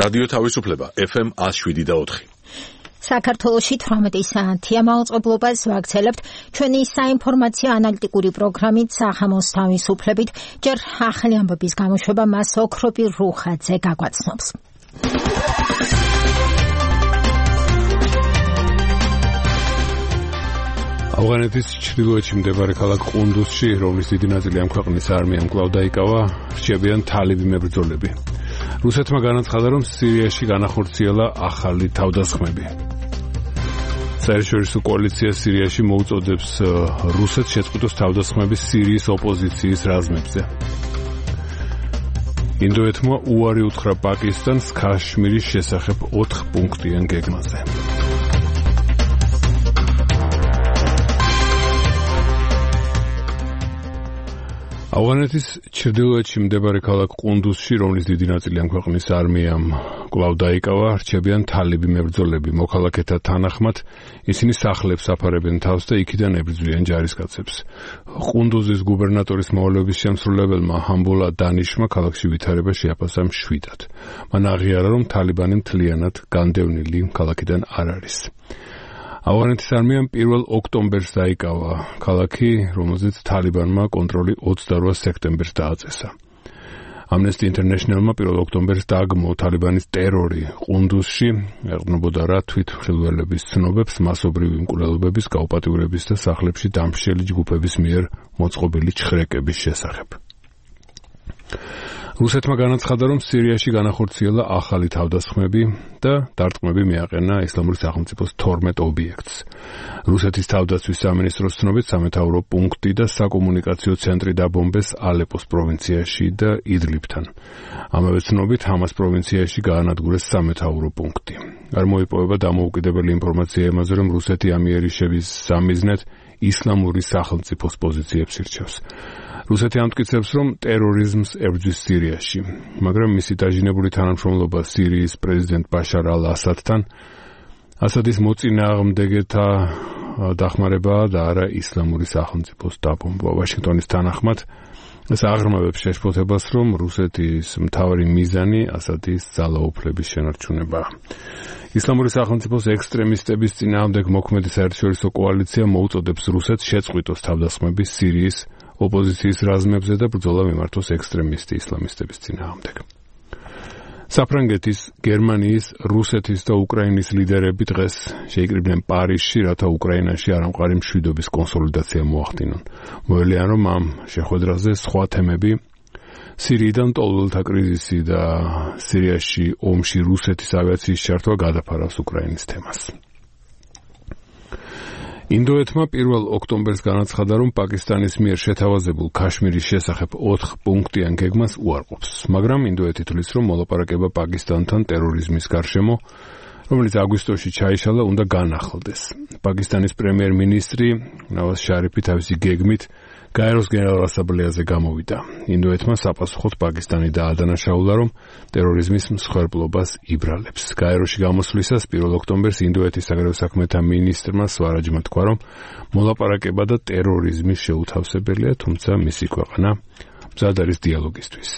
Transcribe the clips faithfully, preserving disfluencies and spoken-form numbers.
რადიო თავისუფლება ეფ ემ one oh seven და four. საქართველოში თვრამეტი საათია მაუწყებლობას ვაგრძელებთ ჩვენი საინფორმაციო ანალიტიკური პროგრამით სახამოს თავისუფლებით. ჯერ ახალი ამბების გამოშვება მას ოქროპი რუხაძე გაგვაცნობს. ავღანეთის ჩრდილოეთში მდებარე ქალაქ ყუნდუსში, რომლის დიდი ნაწილი ამ ქვეყნის არმიამ კვლავ დაიკავა, რჩებიან თალიბი მებრძოლები. რუსეთმა განაცხადა, რომ სირიაში განახორციელა ახალი თავდასხმები. საერთაშორისო კოალიცია სირიაში მოუწოდებს რუსეთს შეწყვიტოს თავდასხმები სირიის ოპოზიციის რაზმებზე. ინდოეთმა უარი უთხრა პაკისტანს ქაშმირის შესახებ ოთხ პუნქტიან გეგმაზე. ავღანეთის ჩრდილოეთში მდებარე ქალაქ ყუნდუსში, რომლის დიდი ნაწილი ამ ქვეყნის არმიამ კვლავ დაიკავა, რჩებიან თალიბი მებრძოლები. მოქალაქეთა თანახმად, ისინი სახლებს აფარებენ თავს და იქიდან ებრძვიან ჯარისკაცებს. ყუნდუზის გუბერნატორის მოვალეობის შემსრულებელმა ჰამბულა დანიშმა ქალაქში ვითარება შეაფასა მშვიდად. მან აღიარა, რომ თალიბანი მთლიანად განდევნილი ქალაქიდან არ არის. ავღანეთის არმიამ პირველ ოქტომბერს დაიკავა ქალაქი, რომელზეც თალიბანმა კონტროლი ოცდარვა სექტემბერს დააწესა. Amnesty International-მა პირველ ოქტომბერს დააგმო თალიბანის ტერორი ყუნდუსში, ეყრდნობოდა რა თვითმხილველების ცნობებს, მასობრივი მკვლელობების, გაუპატიურების და სახლებში დამშელი ჯგუფების მიერ მოწყობილი ჩხრეკების შესახებ. რუსეთმა განაცხადა, რომ სირიაში განახორციელა ახალი თავდასხმები და დარტყმები მიაყენა ისლამური სახელმწიფოს თორმეტ ობიექტს. რუსეთის თავდაცვის სამინისტროს ცნობით სამეთაურო პუნქტი და საკომუნიკაციო ცენტრი დაბომბეს ალეპოს პროვინციაში და იდლიბთან. ამავე ცნობით ჰამას პროვინციაში გაანადგურეს სამეთაურო პუნქტი. არ მოიპოვება დამოუკიდებელი ინფორმაცია იმაზე, რომ რუსეთი ამ იერიშების სამიზნედ ისლამური სახელმწიფოს პოზიციებს ირჩევს. რუსეთი ამტკიცებს, რომ ტერორიზმს ებრძვის სირიაში, მაგრამ მისი დაჟინებული თანამშრომლობა სირიის პრეზიდენტ ბაშარ ალ-ასადთან ასადის მოწინააღმდეგეთა დახმარებაა და არა ისლამური სახელმწიფოს დაბომბვა. ვაშინგტონის თანახმად ეს აღრმავებს შეშფოთებას, რომ რუსეთის მთავარი მიზანი ასადის ძალაუფლების შენარჩუნებაა. ისლამური სახელმწიფოს ექსტრემისტების წინააღმდეგ მოქმედი საერთაშორისო კოალიცია მოუწოდებს რუსეთს შეწყვიტოს თავდასხმები სირიის ოპოზიციის რაზმებზე და ბრძოლა მიმართოს ექსტრემისტი ისლამისტების წინააღმდეგ. საფრანგეთის, გერმანიის, რუსეთის და უკრაინის ლიდერები დღეს შეიკრიბნენ პარიზში, რათა უკრაინაში არამყარი მშვიდობის კონსოლიდაცია მოახდინონ. მოელიან, რომ ამ შეხვედრაზე სხვა თემები სირიიდან მტოლველთა კრიზისი და სირიაში ომში რუსეთის ავიაციის ჩართვა გადაფარავს უკრაინის თემას. ინდოეთმა პირველ ოქტომბერს განაცხადა, რომ პაკისტანის მიერ შეთავაზებულ ქაშმირის შესახებ ოთხ პუნქტიან გეგმას უარყოფს, მაგრამ ინდოეთი თვლის, რომ მოლაპარაკება პაკისტანთან ტერორიზმის გარშემო, რომელიც აგვისტოში ჩაიშალა, უნდა განახლდეს. პაკისტანის პრემიერ-მინისტრი ნავაზ შარიფი თავისი გეგმით გაეროს გენერალურ ასამბლეაზე გამოვიდა. ინდოეთმა საპასუხოდ პაკისტანი დაადანაშაულა, რომ ტერორიზმის მსხვერპლობას იბრალებს. გაეროში გამოსვლისას პირველ ოქტომბერს ინდოეთის საგარეო საქმეთა მინისტრმა სვარაჯმა თქვა, რომ მოლაპარაკება და ტერორიზმის შეუთავსებელია, თუმცა მისი ქვეყანა მზად არის დიალოგისთვის.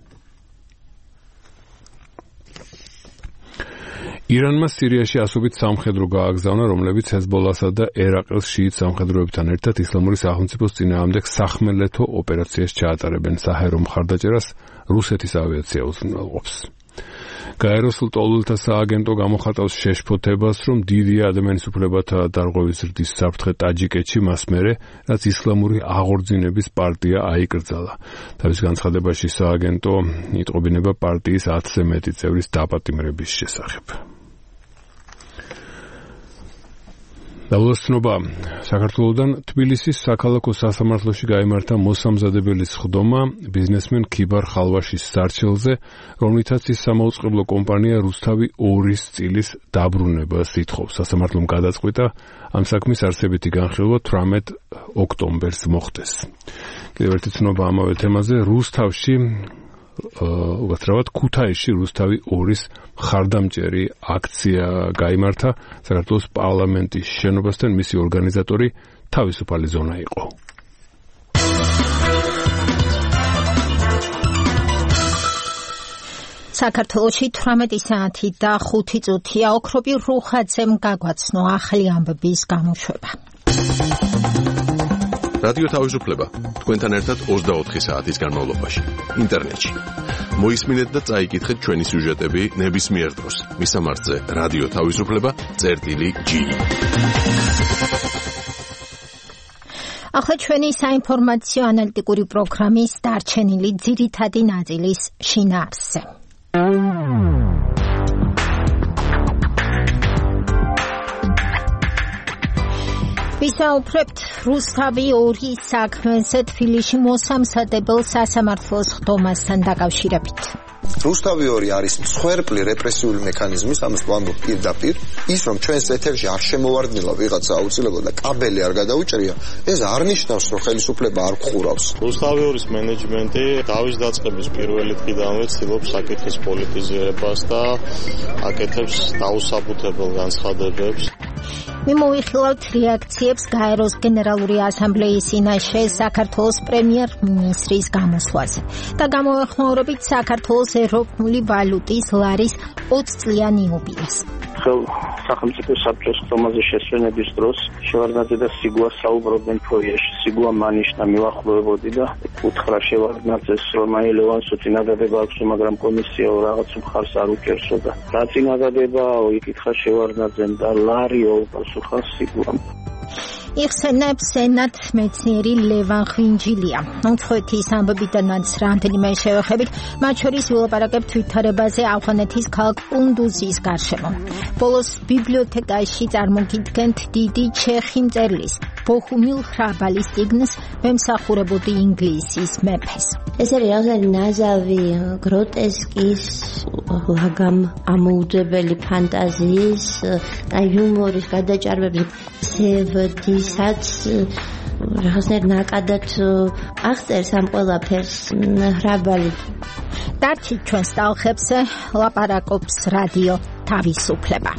ირანმა სირიაში ასობით სამხედრო გააგზავნა, რომლებიც ჰეზბოლასა და ერაყის შიიტ სამხედროებთან ერთად ისლამური სახელმწიფოს წინააღმდეგ სახმელეთო ოპერაციას ჩაატარებენ. საჰაერო მხარდაჭერას რუსეთის ავიაცია უზრუნველყოფს. გაეროს ლტოლვილთა სააგენტო გამოხატავს შეშფოთებას, რომ დიდია ადამიანის უფლებათა დარღვევის ზრდის საფრთხე ტაჯიკეთში მას მერე, რაც ისლამური აღორძინების პარტია აიკრძალა. თავის განცხადებაში სააგენტო იტყობინება პარტიის ათზე მეტი წევრის დაპატიმრების შესახებ. დაბლოსნობა საქართველოსთან თბილისის საქალაქო სასამართლოში გაიმართა მოსამზადებელი სხდომა ბიზნესმენ ქიბარ ხალვაშის სარჩელზე, რომლითაც ის სამაუწყებლო კომპანია რუსთავი ორის წილის დაბრუნებას ითხოვს. სასამართლომ გადაწყვიტა ამ საქმის არსებითი განხილვა თვრამეტ ოქტომბერს მოხდეს. კიდევ ერთი ცნობა ამავე თემაზე, რუსთავში უკაცრავად ქუთაისში რუსთავი ორის მხარდამჭერი აქცია გაიმართა. საქართველოს პარლამენტის შენობასთან მისი ორგანიზატორი თავისუფალი ზონა იყო. საქართველოში თვრამეტი საათი და ხუთი წუთია. ოქროპი რუხაძემ გაგვაცნო ახალი ამბების გამოშვება. რადიო თავისუფლება თქვენთან ერთად ოცდაოთხი საათის განმავლობაში ინტერნეტში. მოისმინეთ და წაიკითხეთ ჩვენი სიუჟეტები ნებისმიერ დროს. მისამართზე რადიო თავისუფლება წერტილი ჯი. ახლა ჩვენი საინფორმაციო ანალიტიკური პროგრამის დარჩენილი ძირითადი ნაწილის შინაარსზე. ვისაუბრებთ რუსთავი ორი საქმეზე თბილისში მოსამზადებელ სასამართლოს ხდომასთან დაკავშირებით. რუსთავი ორი არის მსხვერპლი რეპრესიული მექანიზმის, ამას ვამბობ პირდაპირ. ის რომ ჩვენს ეთერში არ შემოვარდნილა ვიღაცა აუცილებლად და კაბელი არ გადაუჭრია, ეს არ ნიშნავს, რომ ხელისუფლება არ გხურავს. რუსთავი ორის მენეჯმენტი დავის დაწყების პირველი დღიდანვე ცდილობს საკითხის პოლიტიზირებას და აკეთებს დაუსაბუთებელ განცხადებებს. მიმოვიხილავთ რეაქციებს გაეროს გენერალური ასამბლეის წინაშე საქართველოს პრემიერ-მინისტრის გამოსვლაზე და გამოვეხმაურებით საქართველოს ეროვნული ვალუტის ლარის ოცწლიან იუბილეს. სახელმწიფო საბჭოს ხდომაზე შესვენების დროს შევარდნაძე და სიგუა საუბრობდნენ ფოიეში. სიგუა მანიშნა მივახლოვებოდი და უთხრა შევარდნაძეს, რომ აი ლევანსო წინადადება აქვს, მაგრამ კომისია რაღაც მხარს არ უჭერსო და რა წინადადებაო, იკითხა შევარდნაძემ და ლარიო პასუხა სიგუამ. იხსენებს სენატ მეცნიერი ლევან ხვინჯილია. უცხოეთის ამბებიდანაც რამდენიმე შევეხებით, მათ შორის ვილაპარაკებთ ვითარებაზე ავღანეთის ქალაქ კუნდუზის გარშემო. ბოლოს ბიბლიოთეკაში წარმოგიდგენთ დიდი ჩეხი მწერლის ბოჰუმილ ხრაბალის წიგნს „მემსახურებოდი ინგლისის მეფეს“. ეს არის რაღაცა ნაზავი, გროტესკის, ლაგამ ამოუძებელი ფანტაზიის და იუმორის გადაჭარბების ზევდისაც რაღაცნაირ ნაკადად აღწერს ამ ყველაფერს ხრაბალი. დარჩით ჩვენს ტალღებზე, ლაპარაკობს რადიო თავისუფლება.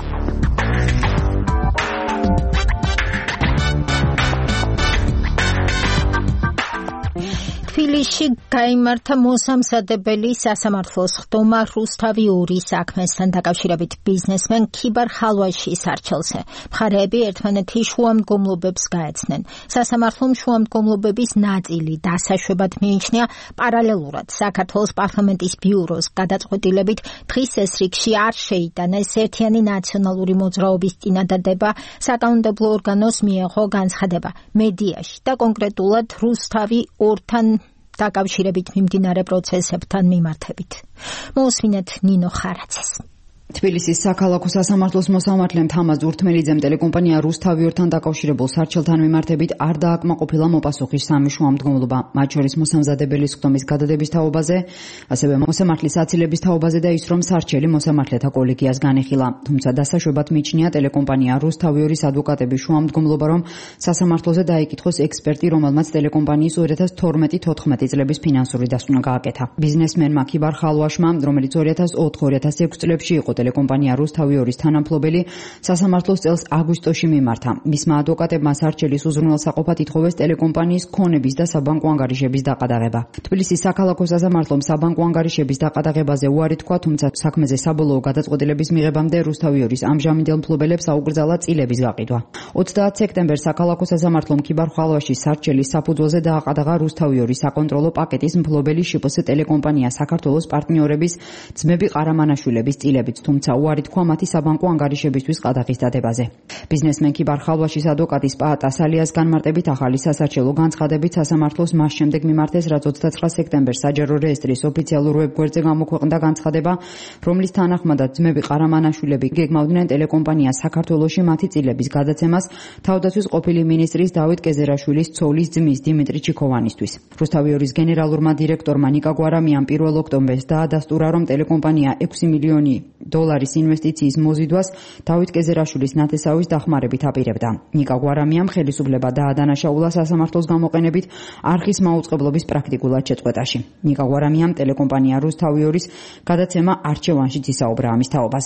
თბილისში გაიმართა მოსამზადებელი სასამართლოს ხდომა რუსთავი ორი საქმესთან დაკავშირებით ბიზნესმენ ქიბარ ხალვაშის არჩევზე. მხარეები ერთმანეთის შუამდგომლობებს გაეცნენ. სასამართლომ შუამდგომლობების ნაწილი დასაშვებად მიიჩნია. პარალელურად საქართველოს პარლამენტის ბიუროს გადაწყვეტილებით დღის ეს რიგში არ შეიტანეს ერთიანი ნაციონალური მოძრაობის წინადადება. საკანონმდებლო ორგანოს მიიღო განცხადება მედიაში და კონკრეტულად რუსთავი ორთან დაკავშირებით მიმდინარე პროცესებთან მიმართებით. მოусმინეთ ნინო ხარაძეს. თბილისის საქალაქო სასამართლოს მოსამართლემ თამაზ ურთმელიძემ ტელეკომპანია რუსთავი ორთან დაკავშირებულ სარჩელთან მიმართებით არ დააკმაყოფილა მოპასუხის სამი შუამდგომლობა, მათ შორის მოსამზადებელი ხდომის გადადების თაობაზე, ასევე მოსამართლის აცილების თაობაზე და ის, რომ სარჩელი მოსამართლეთა კოლეგიას განეხილა. თუმცა დასაშვებად მიიჩნია ტელეკომპანია რუსთავი ორის ადვოკატების შუამდგომლობა, რომ სასამართლოზე დაიკითხოს ექსპერტი, რომელმაც ტელეკომპანიის ორი ათას თორმეტი თოთხმეტი წლების ფინანსური დასკვნა გააკეთა. ბიზნესმენმა ქიბარ ხალვაშმა, რომელიც ორი ათას ოთხ ორი ათას ექვსი წლებში იყო ტელეკომპანია რუსთავი ორის თანამფლობელი, სასამართლოს წელს აგვისტოში მიმართა. მისმა ადვოკატებმა სარჩელის უზრუნველსაყოფად ითხოვეს ტელეკომპანიის ქონების და საბანკო ანგარიშების დაყადაღება. თბილისის საქალაქო სასამართლომ საბანკო ანგარიშების დაყადაღებაზე უარი თქვა, თუმცა საქმეზე საბოლოო გადაწყვეტილების მიღებამდე რუსთავი ორის ამჟამინდელ მფლობელებს აუგრძალა წილების გაყიდვა. ოცდაათ სექტემბერს საქალაქო სასამართლომ ქიბარ ხალვაშის სარჩელის საფუძველზე დააყადაღა რუსთავი ორის საკონტროლო პაკეტის მფლობელი შპს ტელეკომპანია საქართველოს პარტნიორების ძმები ყარამანაშვილების წილებიც, თუმცა უარი თქვა მათი საბანკო ანგარიშებისთვის ყადაღის დადებაზე. ბიზნესმენ ქიბარ ხალვაშის ადვოკატის პაატა სალიას განმარტებით ახალი სასარჩელო განცხადებით სასამართლოს მას შემდეგ მიმართეს, რაც ოცდაცხრა სექტემბერს საჯარო რეესტრის ოფიციალურ ვებგვერდზე გამოქვეყნდა განცხადება, რომლის თანახმადაც ძმები ყარამანაშვილები გეგმავდნენ ტელეკომპანია საქართველოში მათი წილების გადაცემას თავდაცვის ყოფილი მინისტრის დავით კეზერაშვილის ცოლის ძმის დიმიტრი ჩიქოვანისთვის. რუსთავი ორის გენერალურმა დირექტორმა ნიკა გვარამიამ პირველ ოქტომბერს დაადასტურა, რომ ტელეკომპანია ექვსი მილიონი დოლარის ინვესტიციის მოზიდვას დავით კეზერაშვილის ნათესავის დახმარებით აპირებდა. ნიკა გვარამიამ ხელისუფლება დაადანაშაულა სასამართლოს გამოყენებით არხის მაუწყებლობის პრაქტიკულად შეწყვეტაში. ნიკა გვარამიამ ტელეკომპანია რუსთავი ორის გადაცემა არჩევანშიც ისაუბრა ამის თაობაზე.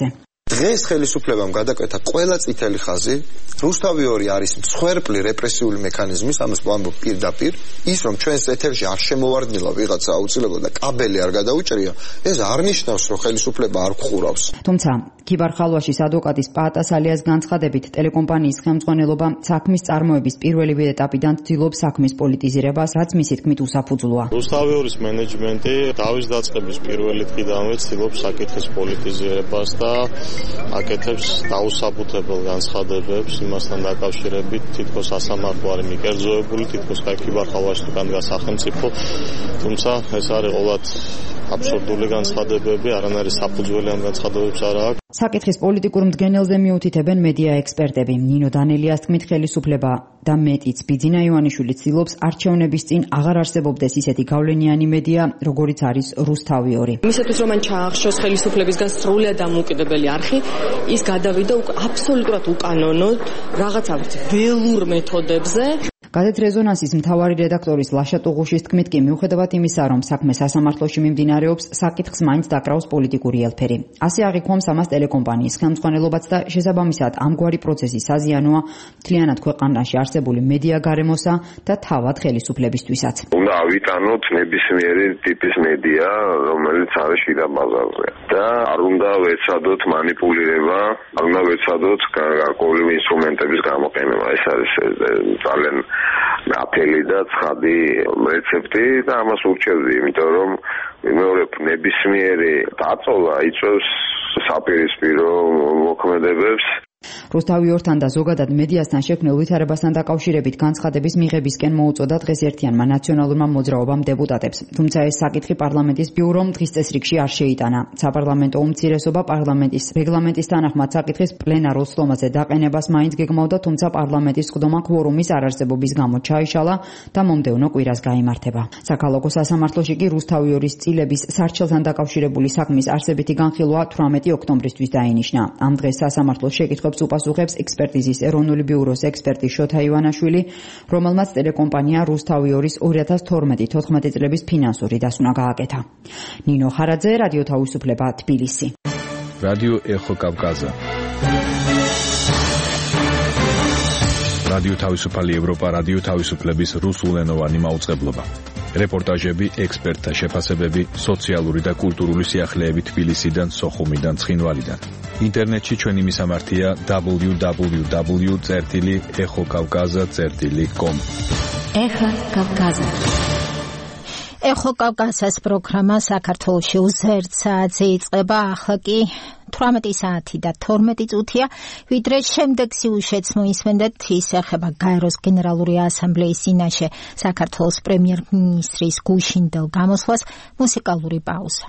დღეს ხელისუფლებამ გადაკვეთა ყველა წითელი ხაზი, რუსთავი ორი არის მსხვერპლი რეპრესიული მექანიზმის, ამას ვამბობ პირდაპირ, ის რომ ჩვენს ეთერში არ შემოვარდნილა ვიღაცა აუცილებლად და კაბელი არ გადაუჭრია, ეს არ ნიშნავს, რომ ხელისუფლება არ გხურავს. თუმცა ქიბარ-ხალვაშის ადვოკატის პაატას ალიას განცხადებით, ტელეკომპანიის ხელმძღვანელობა საქმის წარმოების პირველივე ეტაპიდან ცდილობს საქმის პოლიტიზირებას, რაც მისი თქმით უსაფუძვლოა. რუსთავი ორის მენეჯმენტი დავის დაწყების პირველი დღიდანვე ცდილობს საკითხის პოლიტიზირებას და აკეთებს დაუსაბუთებელ განცხადებებს იმასთან დაკავშირებით, თითქოს ასამართლო არის მიკერძოებული, თითქოს კაი ქიბარ-ხალვაშთან დგას სახელმწიფო, თუმცა ეს არის ყოველად აბსურდული განცხადებები, არანაირი საფუძველი ამ განცხადებებს არ აქვს. საკითხის პოლიტიკურ მდგენელზე მიუთითებენ მედია ექსპერტები. ნინო დანელიას თქმით, ხელისუფლება და მეტიც ბიძინა ივანიშვილი ცდილობს არჩევნების წინ აღარ არსებობდეს ისეთი გავლენიანი მედია, როგორიც არის რუსთავი ორი. მისათვის რომ მან ჩაახშოს ხელისუფლებისგან სრულიად დამოუკიდებელი არხი, ის გადავიდა აბსოლუტურად უკანონოდ რაღაცა ველურ მეთოდებზე. გაზეთ რეზონანსის მთავარი რედაქტორის ლაშა ტუღუშის თქმით კი მიუხედავად იმისა, რომ საქმე სასამართლოში მიმდინარეობს, საკითხს მაინც დაკრავს პოლიტიკური ელფერი. ასე აღიქვამს ამას ტელეკომპანიის ხელმძღვანელობაც და შესაბამისად ამგვარი პროცესი საზიანოა მთლიანად ქვეყანაში არსებული მედია გარემოსა და თავად ხელისუფლებისთვისაც. უნდა ავიტანოთ ნებისმიერი ტიპის მედია, რომელიც არის შიდა ბაზარზე და არ უნდა ვეცადოთ манипуლირება, არ უნდა ვეცადოთ გარკვეული ინსტრუმენტების გამოყენება. ეს არის ძალიან აფელი და ცხადი რეცეპტი და ამას ურჩევდი, იმიტომ რომ მეორე ნებისმიერი დაწოლა იწვევს საპირისპირო მოქმედებებს. რუსთავი ორთან და ზოგადად მედიასთან შექმნილ ვითარებასთან დაკავშირებით განცხადების მიღებისკენ მოუწოდა დღეს ერთიანმა ნაციონალურმა მოძრაობამ დეპუტატებს. თუმცა ეს საკითხი პარლამენტის ბიურომ დღის წესრიგში არ შეიტანა. საპარლამენტო უმცირესობა პარლამენტის რეგლამენტის თანახმად საკითხის პლენარულ სხდომაზე დაყენებას მაინც გეგმავდა, თუმცა პარლამენტის სხდომა კვორუმის არარსებობის გამო ჩაიშალა და მომდევნო კვირას გაიმართება. საქალაქო სასამართლოში კი რუსთავი ორის წილების სარჩელთან დაკავშირებული საქმის არსებითი განხილვა თვრამეტი ოქტომბრისთვის დაინიშნა. ამ დღეს სასამართლოს შეკითხვებს უპასუხებს ექსპერტიზის ეროვნული ბიუროს ექსპერტი შოთა ივანაშვილი, რომელმაც ტელეკომპანია რუსთავი ორის ორი ათას თორმეტი თოთხმეტი წლების ფინანსური დასვნა გააკეთა. ნინო ხარაძე, რადიო თავისუფლება, თბილისი. რადიო ეხო კავკაზა. რადიო თავისუფალი ევროპა, რადიო თავისუფლების რუსულენოვანი მაუწყებლობა. რეპორტაჟები, ექსპერტთა შეფასებები, სოციალური და კულტურული სიახლეები თბილისიდან, სოხუმიდან, ცხინვალიდან. ინტერნეტში ჩვენი მისამართია დაბლიუ დაბლიუ დაბლიუ წერტილი ეხო კავკაზა წერტილი კომ. ეხო კავკაზა. ეხო კავკაზას პროგრამა საქართველოში უზერთ საათზე იწყება, ახლა კი თვრამეტი საათი და თორმეტი წუთია, ვიდრე შემდეგ სიუჟეტს მოისმენდეთ, ის ეხება გაეროს გენერალური ასამბლეის წინაშე საქართველოს პრემიერ-მინისტრის გუშინდელ გამოსვლას, მუსიკალური პაუზა.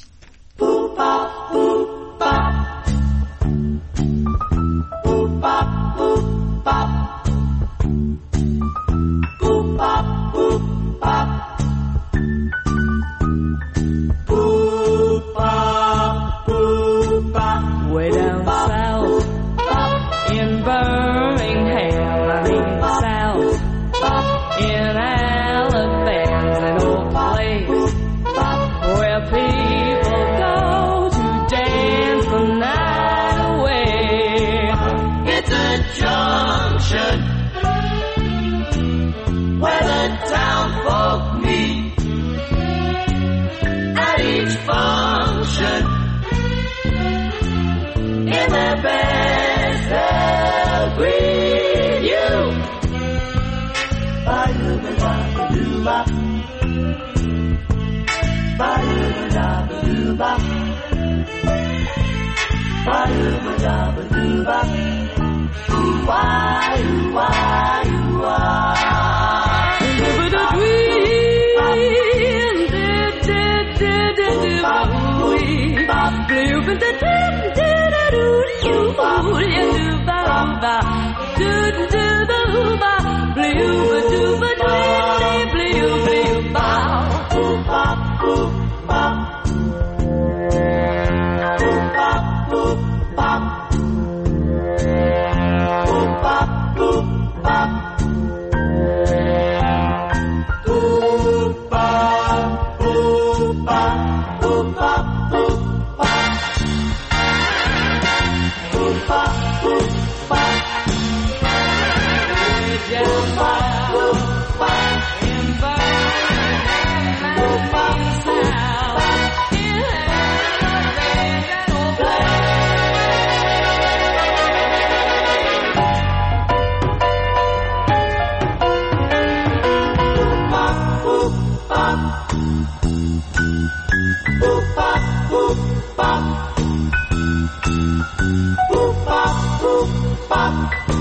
Way down south in Birmingham, I mean south in Alabama, an old place where people go to dance the night away. It's a junction where the town folk meet at each function. In their best, they'll greet you. Ba-doo-ba-da-ba-doo-ba. Ba-doo-ba-da-ba-doo-ba. Ba-doo-ba-da-ba-doo-ba. Ooh-wah, ooh-wah, ooh-wah. Boop bop, boop bop. Boop bop, boop bop.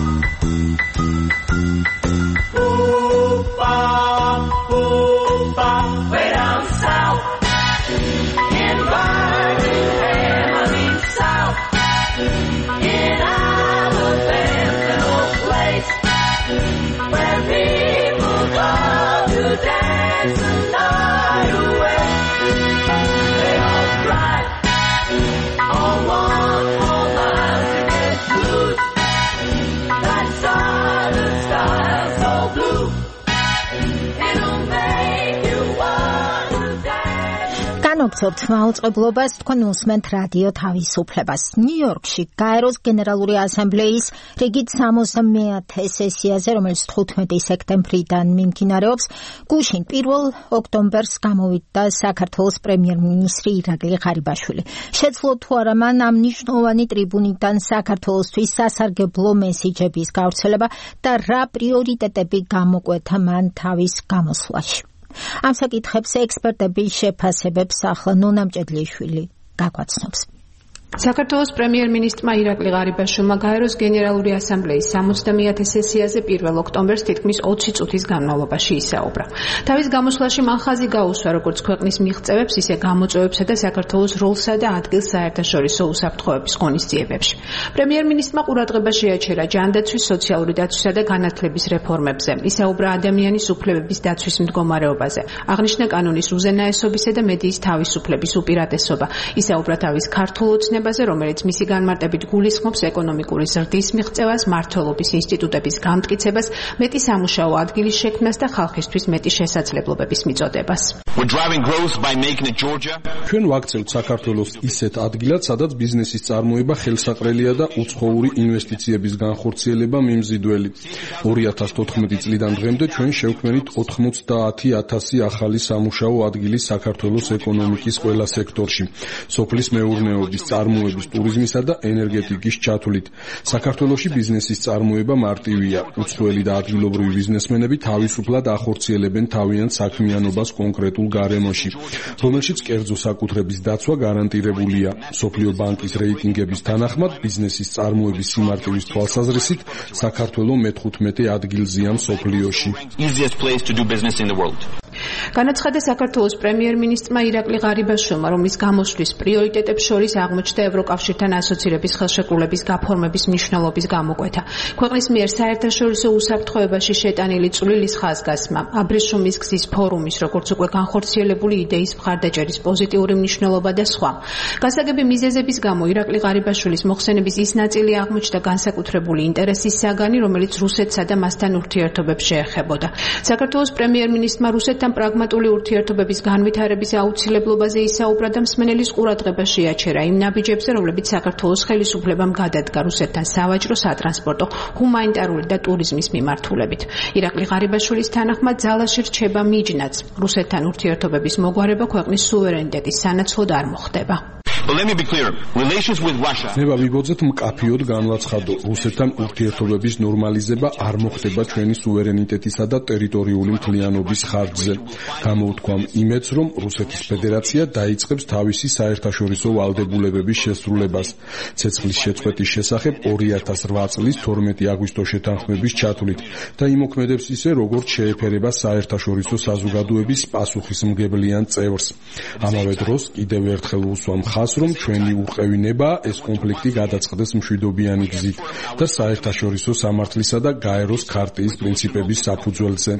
Boop bop, boop bop. Way down south in Birmingham, I mean south in Alabama, no place where people go to dance the night away. They all drive on one whole mile to get blues. That southern style so blue, it'll make you want to dance. განვცობთ მაუწყებლობას, თქვენ უსმენთ რადიო თავისუფლებას. ნიუ-იორკში გაეროს გენერალური ასამბლეის რიგით სამოცდამეათე სესიაზე, რომელიც თხუთმეტი სექტემბრიდან მიმდინარეობს, გუშინ პირველ ოქტომბერს გამოვიდა საქართველოს პრემიერ-მინისტრი ირაკლი ღარიბაშვილი. შეძლო თუ არა მან ამ მნიშვნელოვანი ტრიბუნიდან საქართველოსთვის სასარგებლო მესიჯების გავრცელება და რა პრიორიტეტები გამოკვეთა მან თავის გამოსვლაში. ამ საკითხებს ექსპერტები შეფასებებს ახლა ნონა მჭედლიშვილი გაგვაცნობს. საქართველოს პრემიერ-მინისტრმა ირაკლი ღარიბაშვილმა გაეროს გენერალური ასამბლეის სამოცდამეათე სესიაზე პირველ ოქტომბერს თითქმის ოცი წუთის განმავლობაში ისაუბრა. თავის გამოსვლაში მან ხაზი გაუსვა როგორც ქვეყნის მიღწევებს, ისე გამოწვევებსა და საქართველოს როლსა და ადგილს საერთაშორისო უსაფრთხოების ღონისძიებებში. პრემიერ-მინისტრმა ყურადღება შეაჩერა ჯანდაცვის, სოციალური დაცვისა და განათლების რეფორმებზე. ისაუბრა ადამიანის უფლებების დაცვის მდგომარეობაზე. აღნიშნა კანონის უზენაესობისა და მედიის თავისუფლების უპირატესობა. ისაუბრა თავის ქართულ ოცნებაზე, რომელიც მისი განმარტებით გულისხმობს ეკონომიკური ზრდის მიღწევას, მმართველობის ინსტიტუტების გამტკიცებას, მეტი სამუშაო ადგილის შექმნას და ხალხისთვის მეტი შესაძლებლობების მიწოდებას. ჩვენ ვაქცევთ საქართველოს ისეთ ადგილად, სადაც ბიზნესის წარმოება ხელსაყრელია და უცხოური ინვესტიციების განხორციელება მიმზიდველი. ორი ათას თოთხმეტი წლიდან დღემდე ჩვენ შევქმნით ოცდაათი ათასი ახალი სამუშაო ადგილი საქართველოს ეკონომიკის ყველა სექტორში. სოფლის მეურნეობის, წარმოების, ტურიზმისა და ენერგეტიკის ჩათვლით. საქართველოში ბიზნესის წარმოება მარტივია. უცხოელი და ადგილობრივი ბიზნესმენები თავისუფლად ახორციელებენ თავიანთ საქმიანობას კონკრეტულ გარემოში, რომელშიც კერძო საკუთრების დაცვა გარანტირებულია. მსოფლიო ბანკის რეიტინგების თანახმად, ბიზნესის წარმოების სიმარტივის თვალსაზრისით, საქართველო მეთხუთმეტე ადგილზეა მსოფლიოში. განაცხადა საქართველოს პრემიერ-მინისტრმა ირაკლი ღარიბაშვილმა, რომლის გამოსვლის პრიორიტეტებს შორის აღმოჩნდა ევროკავშირთან ასოცირების ხელშეკრულების გაფორმების მნიშვნელობის გამოკვეთა. ქვეყნის მიერ საერთაშორისო უსაფრთხოებაში შეტანილი წვლილის ხაზგასმა, აბრეშუმის გზის ფორუმის, როგორც უკვე განხორციელებული იდეის მხარდაჭერის პოზიტიური მნიშვნელობა და სხვა. გასაგები მიზეზების გამო ირაკლი ღარიბაშვილის მოხსენების ის ნაწილი აღმოჩნდა განსაკუთრებული ინტერესის საგანი, რომელიც რუსეთსა და მასთან ურთიერთობებს შეეხებოდა. საქართველოს პრემიერ-მინისტრმა რუსეთთან პრაგმატული ურთიერთობების განვითარების აუცილებლობაზე ისაუბრა და მსმენელის ყურადღება შეაჩერა იმ ნაბიჯებზე, რომლებიც საქართველოს ხელისუფლებამ გადადგა რუსეთთან სავაჭრო, სატრანსპორტო, ჰუმანიტარული და ტურიზმის მიმართულებით. ირაკლი ღარიბაშვილის თანახმად ძალაში რჩება მიჯნაც. რუსეთთან ურთიერთობების მოგვარება ქვეყნის სუვერენიტეტის სანაცვლოდ არ მოხდება. ნება ვიბოძეთ მკაფიოდ განვაცხადო, რუსეთთან ურთიერთობების ნორმალიზება არ მოხდება ჩვენი სუვერენიტეტისა და ტერიტორიული მთლიანობის ხარჯზე. გამოვთქვამ იმედს, რომ რუსეთის ფედერაცია დაიწყებს თავისი საერთაშორისო ვალდებულებების შესრულებას. ცეცხლის შეწყვეტის შესახებ ორი ათას რვა წლის თორმეტი აგვისტოს შეთანხმების ჩათვლით და იმოქმედებს ისე, როგორც შეეფერება საერთაშორისო საზოგადოების პასუხისმგებლიან წევრს. ამავე დროს კიდევ ერთხელ უსვამ ხაზს, რომ ჩვენი უყევინება ეს კონფლიქტი გადაწყდეს მშვიდობიანი გზით და საერთაშორისო სამართლისა და გაეროს ქარტიის პრინციპების საფუძველზე.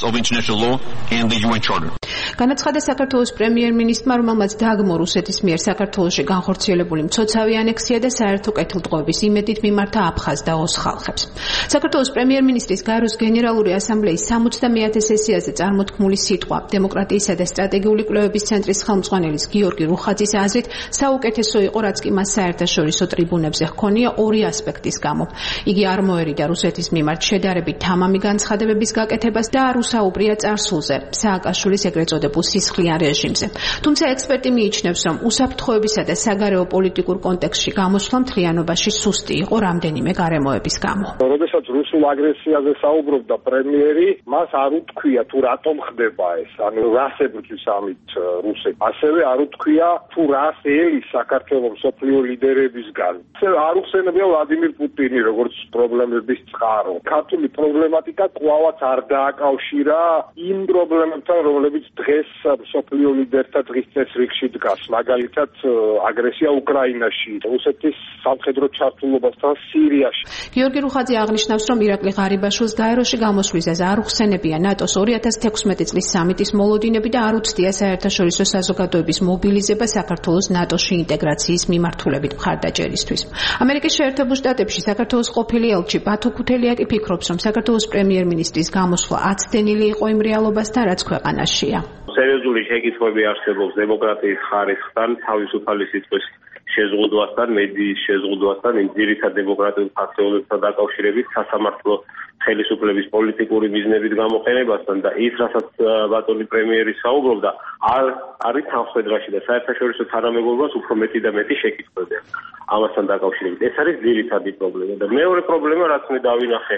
განაცხადა საქართველოს პრემიერ-მინისტრმა, რომელმაც დაგმო რუსეთის მიერ საქართველოში განხორციელებული მცოცავი ანექსია და საერთო კეთილდღეობის იმედით მიმართა აფხაზ და ოს ხალხებს. საქართველოს პრემიერ-მინისტრის გაეროს გენერალური ასამბლეის სამოცდამეათე სესიაზე წარმოთქმული სიტყვა დემოკრატიისა და სტრატეგიული კვლევების ცენტრის ხელმძღვანელის გიორგი რუხაძის აზრით საუკეთესო იყო, რაც კი მას საერთაშორისო ტრიბუნებზე ჰქონია ორი ასპექტის გამო. იგი არ მოერიდა რუსეთის მიმართ შედარებით თამამი განცხადებების გაკეთებას და არ უსაუბრია წარსულზე, სააკაშვილის ეგრეთ მოწოდებულ სისხლიან რეჟიმზე. თუმცა ექსპერტი მიიჩნევს, რომ უსაფრთხოებისა და საგარეო პოლიტიკურ კონტექსტში გამოსვლა მთლიანობაში სუსტი იყო რამდენიმე გარემოების გამო. როდესაც რუსულ აგრესიაზე საუბრობდა პრემიერი, მას არ უთქვია თუ რატომ ხდება ეს, ანუ რას ებრძვის ამით რუსები. ასევე არ უთქვია თუ რას ელის საქართველოს მსოფლიო ლიდერებისგან. ასევე არ უხსენებია ვლადიმირ პუტინი როგორც პრობლემების წყარო. ქართული პრობლემატიკა კვლავაც არ დააკავშირა იმ პრობლემებთან, რომლებიც დღეს მსოფლიო ლიდერთა დღის წესრიგში დგას. მაგალითად, აგრესია უკრაინაში, რუსეთის სამხედრო ჩართულობასთან სირიაში. გიორგი რუხაძე აღნიშნავს, რომ ირაკლი ღარიბაშვილს გაეროში გამოსვლისას არ უხსენებია ნატოს ორი ათას თექვსმეტი წლის სამიტის მოლოდინები და არ უცდია საერთაშორისო საზოგადოების მობილიზება საქართველოს ნატოში ინტეგრაციის მიმართულებით მხარდაჭერისთვის. ამერიკის შეერთებულ შტატებში საქართველოს ყოფილი ელჩი ბათო ქუთელია კი ფიქრობს, რომ საქართველოს პრემიერ-მინისტრის გამოსვლა აცდენილი იყო იმ რეალობასთან, რაც ქვეყანაშია. სერიოზული შეკითხვები არსებობს დემოკრატიის ხარისხთან, თავისუფალი სიტყვის შეზღუდვასთან, მედიის შეზღუდვასთან, იმ ძირითად დემოკრატიულ ფაქტორებთან დაკავშირებით სასამართლო ხელისუფლების პოლიტიკური მიზნებით გამოყენებასთან და ის, რასაც ბატონი პრემიერი საუბრობდა, არ არის თანხმედრაში და საერთაშორისო თანამეგობრობას უფრო მეტი და მეტი შეკითხვები ამასთან დაკავშირებით. ეს არის ძირითადი პრობლემა და მეორე პრობლემა, რაც მე დავინახე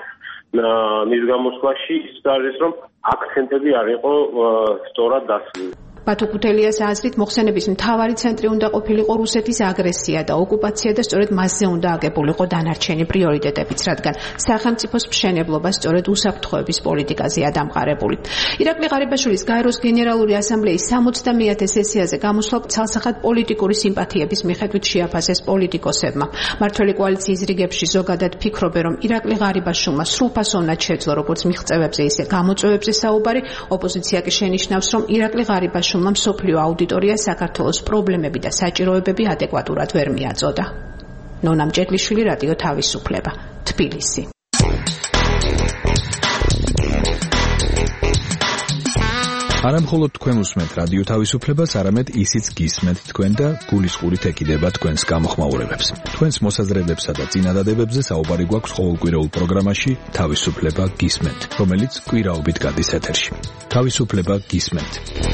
მის გამოსვლაში, ის არის, რომ აქცენტები არ იყო სწორად დასმული. ბათო ქუთელიას აზრით მოხსენების მთავარი ცენტრი უნდა ყოფილიყო რუსეთის აგრესია და ოკუპაცია და სწორედ მასზე უნდა აგებულიყო დანარჩენი პრიორიტეტებიც, რადგან სახელმწიფოს მშენებლობა სწორედ უსაფრთხოების პოლიტიკაზეა დამყარებული. ირაკლი ღარიბაშვილის გაეროს გენერალური ასამბლეის სამოცდამეათე სესიაზე გამოსვლა ცალსახად პოლიტიკური სიმპათიების მიხედვით შეაფასეს პოლიტიკოსებმა. მმართველი კოალიციის რიგებში ზოგადად ფიქრობენ, რომ ირაკლი ღარიბაშვილმა სრულფასოვნად შეძლო როგორც მიღწევებზე, ისე გამოწვევებზე საუბარი. ოპოზიცია კი შენიშნავს, რომ ირაკლი ღარიბაშვილმა მსოფლიო აუდიტორია საქართველოს პრობლემები და საჭიროებები ადეკვატურად ვერ მიაწოდა. ნონა მჭედლიშვილი, რადიო თავისუფლება, თბილისი. არა მხოლოდ თქვენ უსმენთ რადიო თავისუფლებას, არამედ ისიც გისმენთ თქვენ და გულისყურით ეკიდება თქვენს გამოხმაურებებს. თქვენს მოსაზრებებსა და წინადადებებზე საუბარი გვაქვს ყოველკვირეულ პროგრამაში თავისუფლება გისმენთ, რომელიც კვირაობით გადის ეთერში. თავისუფლება გისმენთ.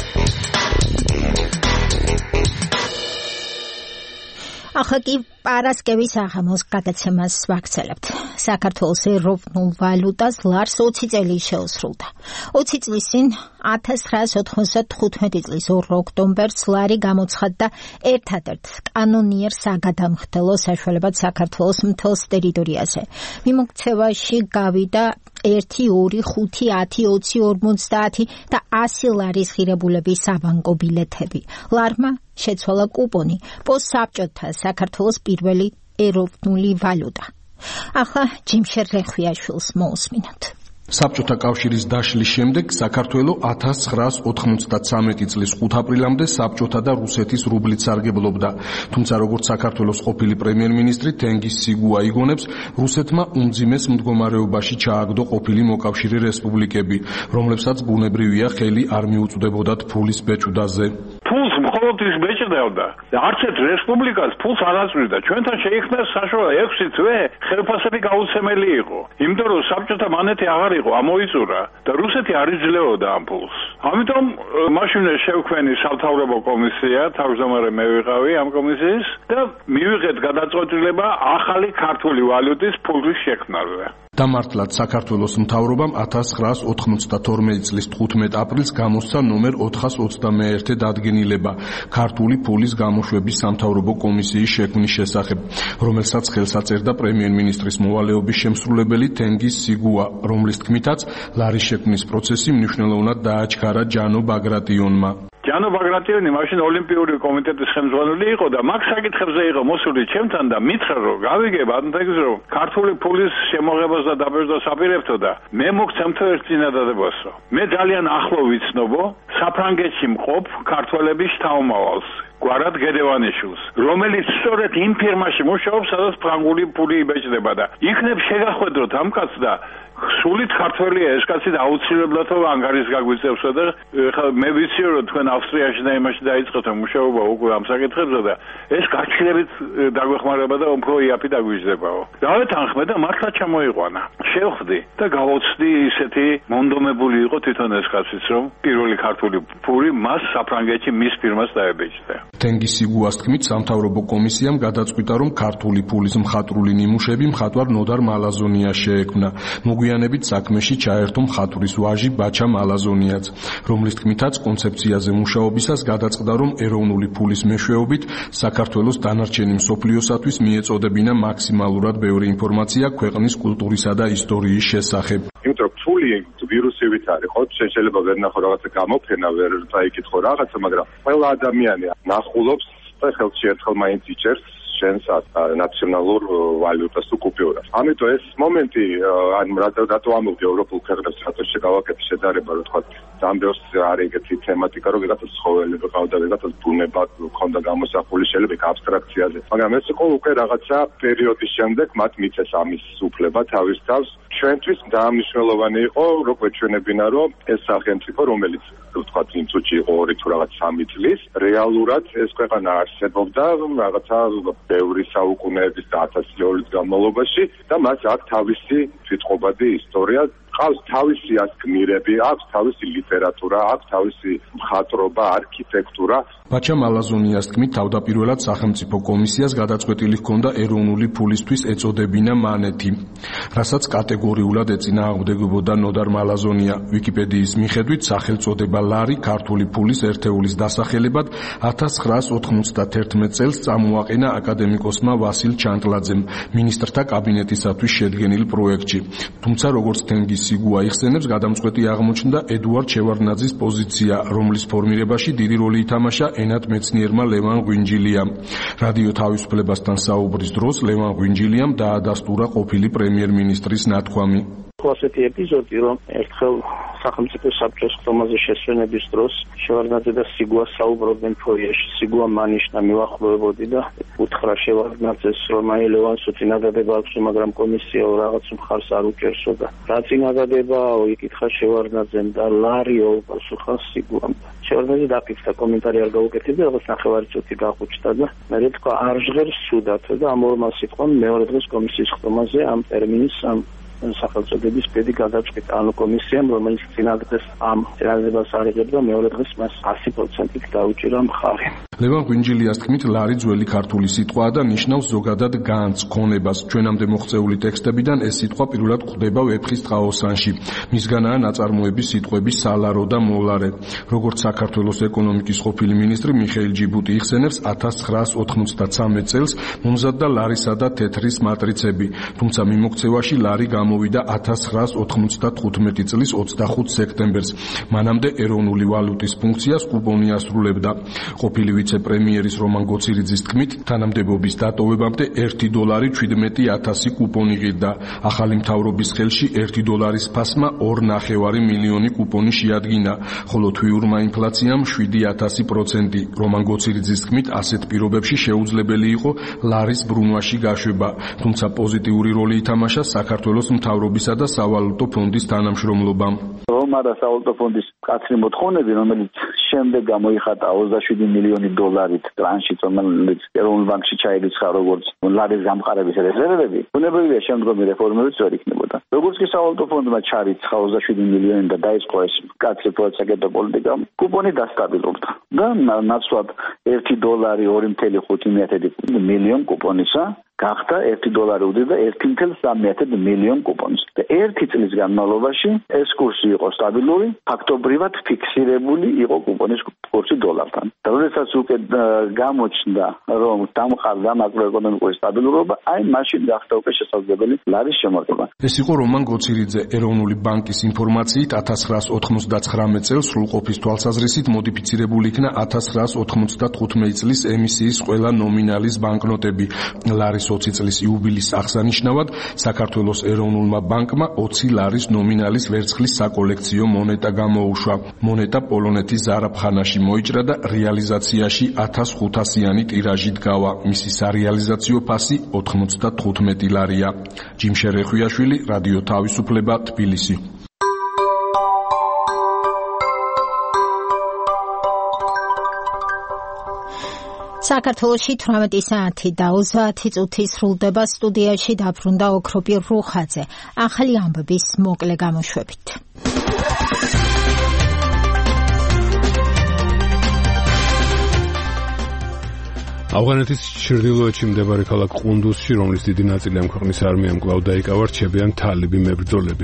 ახლა კი პარასკევის აღამოს გადაცემას ვაგრძელებთ. საქართველოს ეროვნულ ვალუტას ლარს ოცი წელი შეუსრულდა. ოცი წლის წინ ათას ცხრაას ოთხმოცდათხუთმეტი წლის ორ ოქტომბერს ლარი გამოცხადდა ერთადერთ კანონიერ საგადამხდელო საშუალებად საქართველოს მთელს ტერიტორიაზე. მიმოქცევაში გავიდა ერთი, ორი, ხუთი, ათი, ოცი, ორმოცდაათი და ასი ლარის ღირებულების საბანკო ბილეთები. ლარმა შეცვალა კუპონი პოსტსაბჭოთა საქართველოს პირველი ეროვნული ვალუტა. ახლა ჯიმშერ რეხვიაშვილს მოусმინოთ. საბჭოთა კავშირის დაშლის შემდეგ საქართველო ათას ცხრაას ოთხმოცდათვრამეტი წლის ხუთ აპრილამდე საბჭოთა და რუსეთის რუბლით სარგებლობდა. თუმცა როგორც საქართველოს ყოფილი პრემიერ-მინისტრი თენგიზ სიგუა იგონებს, რუსეთმა უმძიმეს მდგომარეობაში ჩააგდო ყოფილი მოკავშირე რესპუბლიკები, რომლებსაც ბუნებრივია ხელი არ მიუწვდებოდათ ფულის ბეჭდაზე. ფულს მხოლოდ ის ბეჭდავდა და არც ერთ რესპუბლიკას ფულს არ აწვდიდა. ჩვენთან შეიქმნა საშუალო ექვსი თვე ხელფასები გაუცემელი იყო. იმიტომ რომ საბჭოთა მანეთი აღარ იყო ამოიწურა და რუსეთი არ იძლეოდა ამ ფულს. ამიტომ მაშინვე შევქმენი სამთავრობო კომისია, თავმჯდომარე მე ვიყავი ამ კომისიის და მივიღეთ გადაწყვეტილება ახალი ქართული ვალუტის ფულის შექმნაზე. დამართლად საქართველოს მთავრობამ ათას ცხრაას ოთხმოცდათორმეტი წლის თხუთმეტ აპრილს გამოსცა ნომერ ოთხას ოცდამეერთე დადგენილება ქართული ფულის გამოშვების სამთავრობო კომისიის შექმნის შესახებ, რომელსაც ხელს აწერდა პრემიერ-მინისტრის მოვალეობის შემსრულებელი თენგიზ სიგუა, რომლის თქმითაც ლარის შექმნის პროცესი მნიშვნელოვნად დააჩქარა ჯანო ბაგრატიონმა. ჯანო ბაგრატიონი მაშინ ოლიმპიური კომიტეტის ხელმძღვანელი იყო და მაგ საკითხებზე იყო მოსული ჩემთან და მითხრა რომ გავიგებ ანთეგს რომ ქართული ფულის შემოღებას და დაბეჭდას აპირებთო და მე მოგცემთო ერთ წინადადებასო. მე ძალიან ახლო ვიცნობო საფრანგეთში მყოფ ქართველების შთამომავალს. გვარად გედევანიშვილს, რომელიც სწორედ იმ ფირმაში მუშაობს, სადაც ფრანგული ფული იბეჭდება და იქნებ შეგახვედროთ ამ კაცს და სულით ქართველია ეს კაცი და აუცილებლად ანგარის გაგვიწევსა და ხა მე ვიცი რომ თქვენ ავსტრიაში და იმაში დაიწყეთ მუშაობა უკვე ამ საკითხებზე და ეს გაჩნდებით დაგვეხმარება და უფრო იაფი დაგვიждდებაო. დავეთანხმე და მართლა ჩამოიყვანა. შევხვდი და გავოცდი ისეთი მონდომებული იყო თვითონ ეს კაციც რომ პირველი ქართული ფული მას საფრანგეთში მის ფირმას დაებეჭდა. თენგის სიგუას თქმით სამთავრობო კომისიამ გადაწყვიტა რომ ქართული ფულის მხატვრული ნიმუშები მხატვარ ნოდარ მალაზონიას შეექმნა. მოგვიანებით საქმეში ჩაერთო მხატვრის ვაჟი ბაჩა მალაზონიაც, რომლის თქმითაც კონცეფციაზე მუშაობისას გადაწყდა რომ ეროვნული ფულის მეშვეობით საქართველოს დანარჩენი მსოფლიოსათვის მიეწოდებინა მაქსიმალურად ბევრი ინფორმაცია ქვეყნის კულტურისა და ისტორიის შესახებ. იმიტომ რომ ფული ვირუსივით არის, ხო, შეიძლება ვერ ნახო რაღაცა გამოფენა, ვერ წაიკითხო რაღაცა, მაგრამ ყველა ადამიანი ნახულობს და ხელში ერთხელ მაინც იჭერს შენს ნაციონალურ ვალუტას თუ კუპიურას. ამიტომ ეს მომენტი, ან რატო ამოვდი ევროპულ ქვეყნებს, რატო შეგავაკეთე შედარება, რომ თქვა დამბეოს არის ეგეთი თემატიკა, რომ ვიღაცა ცხოველი ყავდა, ვიღაცა ბუნება ქონდა გამოსახული, შეიძლება იქ აბსტრაქციაზე. მაგრამ ეს იყო უკვე რაღაცა პერიოდის შემდეგ მათ მიცეს ამის უფლება თავის თავს. ჩვენთვის დაამნიშნელოვანი იყო, რო გვეჩვენებინა, რომ ეს სახელმწიფო, რომელიც ვთქვათ, იმ წუთში იყო ორი თუ რაღაც სამი წლის, რეალურად ეს ქვეყანა არსებობდა რაღაცა ბევრი საუკუნეების და ათასი წლის განმავლობაში და მას აქვს თავისი თვითყოფადი ისტორია, აქვს თავისი გმირები, აქვს თავისი ლიტერატურა, აქვს თავისი მხატვრობა, არქიტექტურა. ბაჩა მალაზონიას თქმით, თავდაპირველად სახელმწიფო კომისიას გადაწყვეტილი ჰქონდა ეროვნული ფულისთვის ეწოდებინა მანეთი, რასაც კატეგორიულად ეწინააღმდეგებოდა ნოდარ მალაზონია. ვიკიპედიის მიხედვით სახელწოდება ლარი ქართული ფულის ერთეულის დასახელებად ათას ცხრაას ოთხმოცდაათერთმეტ წელს წამოაყენა აკადემიკოსმა ვასილ ჩანტლაძემ მინისტრთა კაბინეტისათვის შედგენილ პროექტში. თუმცა როგორც თენგის სიგუა იხსენებს, გადამწყვეტი აღმოჩნდა ედუარდ შევარდნაძის პოზიცია, რომლის ფორმირებაში დიდი როლი ითამაშა ენად მეცნიერმა ლევან ღვინჯილიამ. რადიო თავისუფლებასთან საუბრის დროს ლევან ღვინჯილიამ დაადასტურა ყოფილი პრემიერ-მინისტრის ნათქვამი. ასეთი ეპიზოდი, რომ ერთხელ სახელმწიფო საბჭოს ხდომაზე შესვენების დროს შევარდნაძე და სიგუა საუბრობდნენ ფოიეში. სიგუა მანიშნა მივახლოვებოდი და უთხრა შევარდნაძეს, რომ აი ლევანს უწინადადება აქვს, მაგრამ კომისია რაღაც მხარს არ უჭერსო და რა წინადადებაო, იკითხა შევარდნაძემ და ლარიო პასუხა სიგუამ. შევარდნაძე დაკითხა, კომენტარი არ გაუკეთებია, რაღაც ნახევარი წუთი გახვიჩდა და მე თქვა არ ჟღერს სუდათ და ამ ორმა სიტყვამ მეორე დღეს კომისიის ხდომაზე ამ ტერმინის ამ სახელწოდების ბედი გადაწყვიტა ანუ კომისიამ, რომელიც წინადადებას ამ წინადადებას არიღებდა, მეორე დღეს მას ასი პროცენტით დაუჭირა მხარი. ლევან ღვინჯილიას თქმით, ლარი ძველი ქართული სიტყვაა და ნიშნავს ზოგადად განძ, ქონებას. ჩვენამდე მოღწეული ტექსტებიდან ეს სიტყვა პირველად გვხვდება ვეფხის ტყაოსანში. მისგანაა ნაწარმოების სიტყვების სალარო და მოლარე. როგორც საქართველოს ეკონომიკის ყოფილი მინისტრი მიხეილ ჯიბუტი იხსენებს, ათას ცხრაას ოთხმოცდათრამეტ წელს მომზადდა ლარისა და თეთრის მატრიცები, თუმცა მიმოქცევაში ლარი გამოვიდა ათას ცხრაას ოთხმოცდათხუთმეტი წლის ოცდახუთ სექტემბერს. მანამდე ეროვნული ვალუტის ფუნქციას კუპონი ასრულებდა. ყოფილი ვიცე-პრემიერის რომან გოცირიძის თქმით, თანამდებობის დატოვებამდე ერთი დოლარი ჩვიდმეტი ათასი კუპონი ღირდა. ახალი მთავრობის ხელში ერთი დოლარის ფასმა ორ ნახევარი მილიონი კუპონი შეადგინა, ხოლო თვიურმა ინფლაციამ შვიდი ათასი პროცენტი. რომან გოცირიძის თქმით, ასეთ პირობებში შეუძლებელი იყო ლარის ბრუნვაში გაშვება, თუმცა პოზიტიური როლი ითამაშა საქართველოს მთავრობისა და სავალუტო ფონდის თანამშრომლობამ. რომა და სავალუტო ფონდის კაცრი მოთხოვნები, რომელიც შემდეგ გამოიხატა ოცდაშვიდი მილიონი დოლარით ტრანშით, რომელიც ეროვნულ ბანკში ჩაირიცხა როგორც ლარის გამყარების რეზერვები, ბუნებრივია შემდგომი რეფორმებიც ვერ იქნებოდა. როგორც კი სავალუტო ფონდმა ჩარიცხა ოცდაშვიდი მილიონი და დაიწყო ეს კაცრი პროცედურა პოლიტიკა, კუპონი დასტაბილურდა და ნაცვლად ერთი დოლარი ორი მცდარი ხუთი მილიონ კუპონისა გახდა ერთი დოლარი უდიდა ერთი მცდარი სამი მილიონ კუპონს. და ერთი წლის განმავლობაში ეს კურსი იყო სტაბილური, ფაქტობრივად ფიქსირებული იყო კუპონის კურსი დოლართან. და როდესაც უკვე გამოჩნდა, რომ დამყარდა მაკროეკონომიკური სტაბილურობა, აი მაშინ გახდა უკვე შესაძლებელი ლარის შემოღება. ეს იყო რომან გოცირიძე, ეროვნული ბანკის ინფორმაციით ათას ცხრაას ოთხმოცდათრამეტ წელს სრულყოფის თვალსაზრისით მოდიფიცირებული იქნა ათას ცხრაას ოთხმოცდათხუთმეტი წლის ემისიის ყველა ნომინალის ბანკნოტები. ლარის ოცი წლის იუბილის აღსანიშნავად საქართველოს ეროვნულმა ბანკმა ოცი ლარის ნომინალის ვერცხლის საკოლექციო მონეტა გამოუშვა. მონეტა პოლონეთის ზარაფხანაში მოიჭრა და რეალიზაციაში ათას ხუთასიანი ტირაჟით გავა. მისი სარეალიზაციო ფასი ოთხმოცდათხუთმეტი ლარია. ჯიმშე რეხვიაშვილი, რადიო თავისუფლება, თბილისი. საქართველოში თვრამეტი საათი და ოცდაათი წუთი სრულდება. სტუდიაში დაბრუნდა ოქროპი რუხაძე. ახალი ამბების მოკლე გამოშვებით. ავღანეთის ჩრდილოეთში მდებარე ქალაქ ყუნდუსში, რომლის დიდი ნაწილი ამ ქვეყნის არმიამ კვლავ დაიკავა, რჩებიან თალიბი მებრძოლები.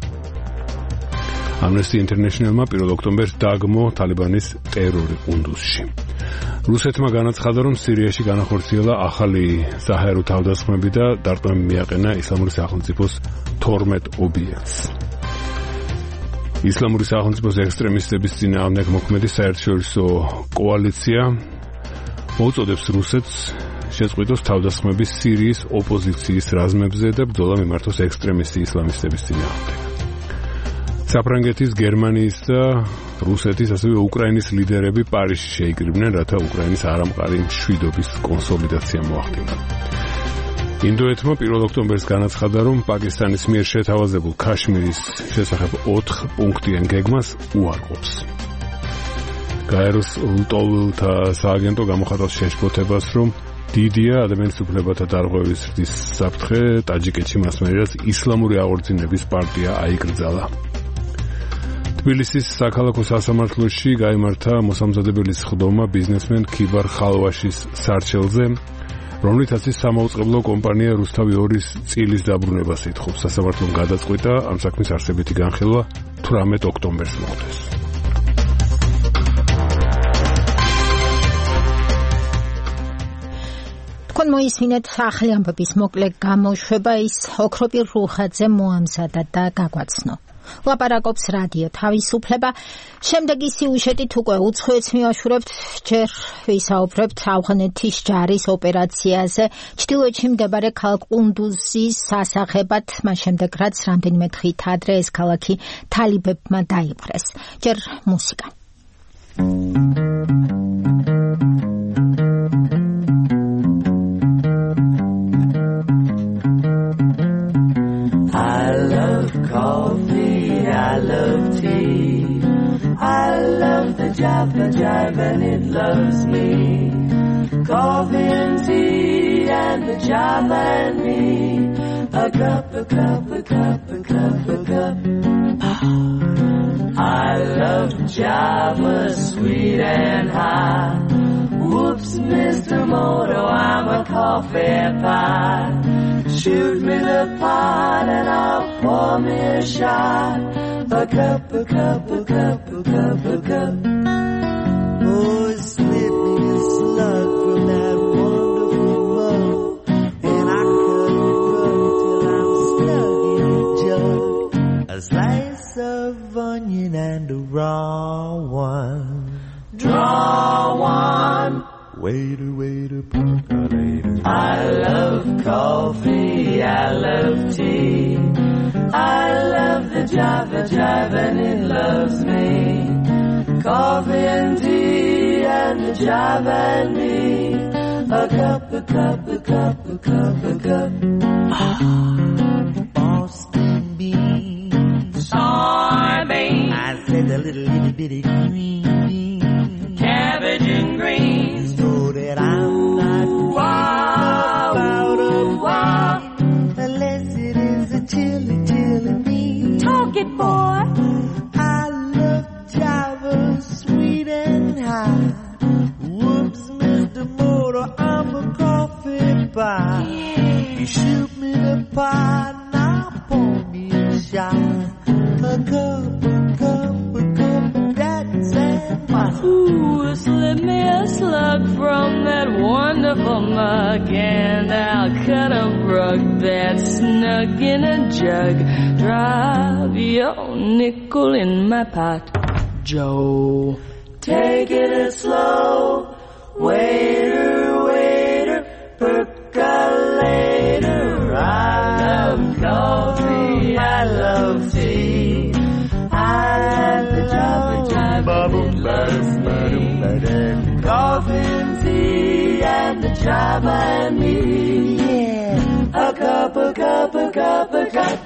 Amnesty International-მა პირველ ოქტომბერს დაგმო თალიბანის ტერორი ყუნდუსში. რუსეთმა განაცხადა, რომ სირიაში განახორციელა ახალი საჰაერო თავდასხმები და დარტყმები მიაყენა ისლამური სახელმწიფოს თორმეტ ობიექტს. ისლამური სახელმწიფოს ექსტრემისტების წინააღმდეგ მოქმედი საერთაშორისო კოალიცია მოუწოდებს რუსეთს შეწყვიტოს თავდასხმები სირიის ოპოზიციის რაზმებზე და ბრძოლა მიმართოს ექსტრემისტი ისლამისტების წინააღმდეგ. საფრანგეთის, გერმანიის და რუსეთის, ასევე უკრაინის ლიდერები პარიზში შეიკრიბნენ, რათა უკრაინის არამყარი მშვიდობის კონსოლიდაცია მოახდინა. ინდოეთმა პირველ ოქტომბერს განაცხადა, რომ პაკისტანის მიერ შეთავაზებულ ქაშმირის შესახებ ოთხ პუნქტიან გეგმას უარყოფს. გაეროს ლტოლვილთა სააგენტო გამოხატავს შეშფოთებას, რომ დიდია ადამიანის უფლებათა დარღვევის ზრდის საფრთხე ტაჯიკეთში მას მერე, რაც ისლამური აღორძინების პარტია აიკრძალა. თბილისის საქალაქო სასამართლოში გაიმართა მოსამზადებელი სხდომა ბიზნესმენ ქიბარ ხალვაშის სარჩელზე, რომლითაც ის სამაუწყებლო კომპანია რუსთავი ორის წილის დაბრუნებას ითხოვს. სასამართლომ გადაწყვიტა ამ საქმის არსებითი განხილვა თვრამეტ ოქტომბერს მოხდეს. თქვენ მოისმინეთ ახალი ამბების მოკლე გამოშვება, ის ოქროპი რუხაძე მოამზადა და გაგვაცნო. ლაპარაკობს რადიო თავისუფლება. შემდეგი სიუჟეტით უკვე უცხოეთს მივაშურებთ, ჯერ ვისაუბრებთ ავღანეთის ჯარის ოპერაციაზე ჩრდილოეთში მდებარე ქალაქ ყუნდუსის სასახებად, მას შემდეგ რაც რამდენიმე დღით ადრე ეს ქალაქი თალიბებმა დაიპყრეს. ჯერ მუსიკა. I love coffee, I love tea, I love the Java Jive and it loves me. Coffee and tea and the Java and me. A cup, a cup, a cup, a cup, a cup. I love Java, sweet and high. Whoops, Mister Moto, I'm a coffee pie. Shoot me the pot and I'll pour me a shot. A cup, a cup, a cup, a cup, a cup. Oh, slip me a slug from that wonderful mug, and I cut it rough till I'm stuck in a jug. A slice of onion and a raw one. Draw one. Waiter, waiter, percolator. I love coffee, I love tea, I love the Java Jive and it loves me. Coffee and tea and the Java and me. A cup, a cup, a cup, a cup, a cup. Boston beans, soybeans. I said a little itty bitty green beans, cabbage and greens. So that I'm not wow, out of wow, unless it is a chili, chili bean. Talk it, boy. I love Java, sweet and high. Whoops, Mister Motor, I'm a coffee pie. Yeah. You shoot me the pot, now pour me a shot. A cup, a cup, a cup, that's and my. Ooh, slip me a slug from that wonderful mug, and I'll cut a rug that's snug in a jug. Drop your nickel in my pot, Joe. Take it slow, waiter, waiter, percolate. Coffin tea and the jam and me. Yeah. A cup, a cup, a cup, a cup.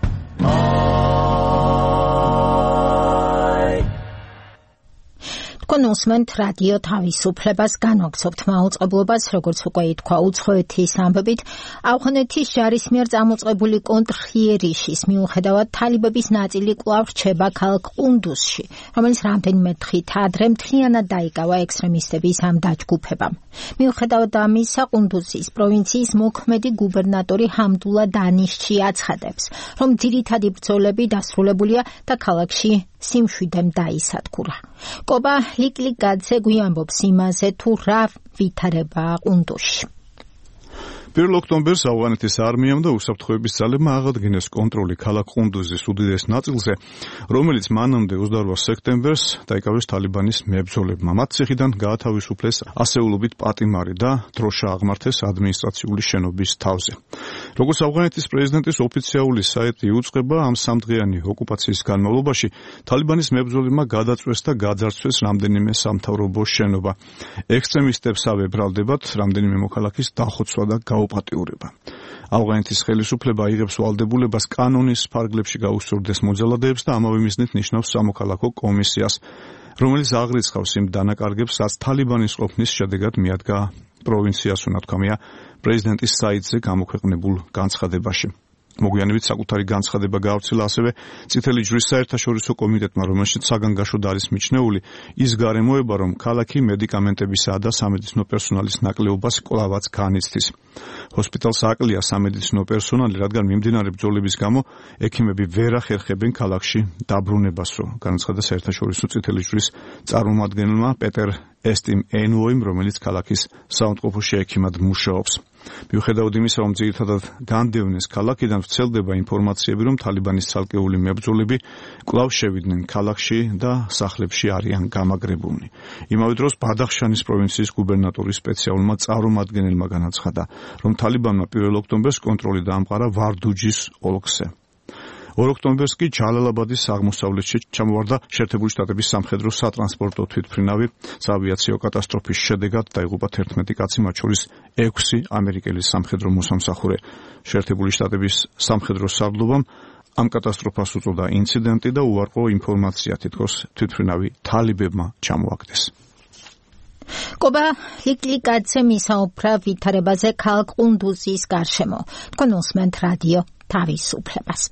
თქვენ უსმენთ რადიო თავისუფლებას, განვაგრძობთ მაუწყებლობას, როგორც უკვე ითქვა უცხოეთის ამბებით, ავღანეთის ჯარის მიერ წამოწყებული კონტრიერიშის მიუხედავად თალიბების ნაწილი კვლავ რჩება ქალაქ ყუნდუსში, რომელიც რამდენიმე დღით ადრე მთლიანად დაიკავა ექსტრემისტების ამ დაჯგუფებამ. მიუხედავად ამისა, ყუნდუსის პროვინციის მოქმედი გუბერნატორი ჰამდულა დანიშჩი აცხადებს, რომ ძირითადი ბრძოლები დასრულებულია და ქალაქში სიმშვიდემ დაისადგურა. კობა ლიკლიკაძე გვიამბობს იმაზე, თუ რა ვითარებაა ყუნდუსში. პირველ ოქტომბერს ავღანეთის არმიამ და უსაფრთხოების ძალებმა აღადგინეს კონტროლი ქალაქ ყუნდუზის უდიდეს ნაწილზე, რომელიც მანამდე ოცდაორ სექტემბერს დაიკავეს თალიბანის მებრძოლებმა. მათ ციხიდან გაათავისუფლეს ასეულობით პატიმარი და დროშა აღმართეს ადმინისტრაციული შენობის თავზე. როგორც ავღანეთის პრეზიდენტის ოფიციალური საიტი იუწყება, ამ სამდღიანი ოკუპაციის განმავლობაში თალიბანის მებრძოლებმა გადაწვეს და გაძარცვეს რამდენიმე სამთავრობო შენობა. ექსტრემისტებს ავებრალდებათ რამდენიმე მოქალაქის დახოცვა და გაუპატიურება. ავღანეთის ხელისუფლება იღებს ვალდებულებას კანონის ფარგლებში გაუსწორდეს მოძალადეებს და ამავე მიზნით ნიშნავს სამოქალაქო კომისიას, რომელიც აღრიცხავს იმ დანაკარგებს, რაც თალიბანის ყოფნის შედეგად მიადგა პროვინციას, უნათქვამია პრეზიდენტის საიტზე გამოქვეყნებულ განცხადებაში. მოგვიანებით საკუთარი განცხადება გაავრცელა ასევე წითელი ჯვრის საერთაშორისო კომიტეტმა, რომელშიც საგანგაშოდ არის მიჩნეული ის გარემოება, რომ ქალაქი მედიკამენტებისა და სამედიცინო პერსონალის ნაკლებობას კვლავაც განიცდის. ჰოსპიტალს აკლია სამედიცინო პერსონალი, რადგან მიმდინარე ბრძოლების გამო ექიმები ვერ ახერხებენ ქალაქში დაბრუნებას, რომ განაცხადა საერთაშორისო წითელი ჯვრის წარმომადგენელმა პეტერ ესტიმ ენუოიმ, რომელიც ქალაქის საავადმყოფოში ექიმად მუშაობს. მიუხედავად იმისა, რომ ძირითადად განდევნეს ქალაქიდან, ვრცელდება ინფორმაციები, რომ თალიბანის ცალკეული მებრძოლები კვლავ შევიდნენ ქალაქში და სახლებში არიან გამაგრებულნი. იმავე დროს ბადახშანის პროვინციის გუბერნატორის სპეციალურმა წარმომადგენელმა განაცხადა, რომ თალიბანმა პირველ ოქტომბერს კონტროლი დაამყარა ვარდუჯის ოლქზე. ორ ოქტომბერს კი ჯალალაბადის აღმოსავლეთში ჩამოვარდა შეერთებული შტატების სამხედრო სატრანსპორტო თვითმფრინავი. საავიაციო კატასტროფის შედეგად დაიღუპა თერთმეტი კაცი, მათ შორის ექვსი ამერიკელი სამხედრო მოსამსახურე. შეერთებული შტატების სამხედრო სარდლობამ ამ კატასტროფას უწოდა ინციდენტი და უარყო ინფორმაცია, თითქოს თვითმფრინავი თალიბებმა ჩამოაგდეს. კობა ლიკლიკაძე მისაუბრა ვითარებაზე ქალაქ ყუნდუზის გარშემო. თქვენ უსმენთ რადიო თავისუფლებას.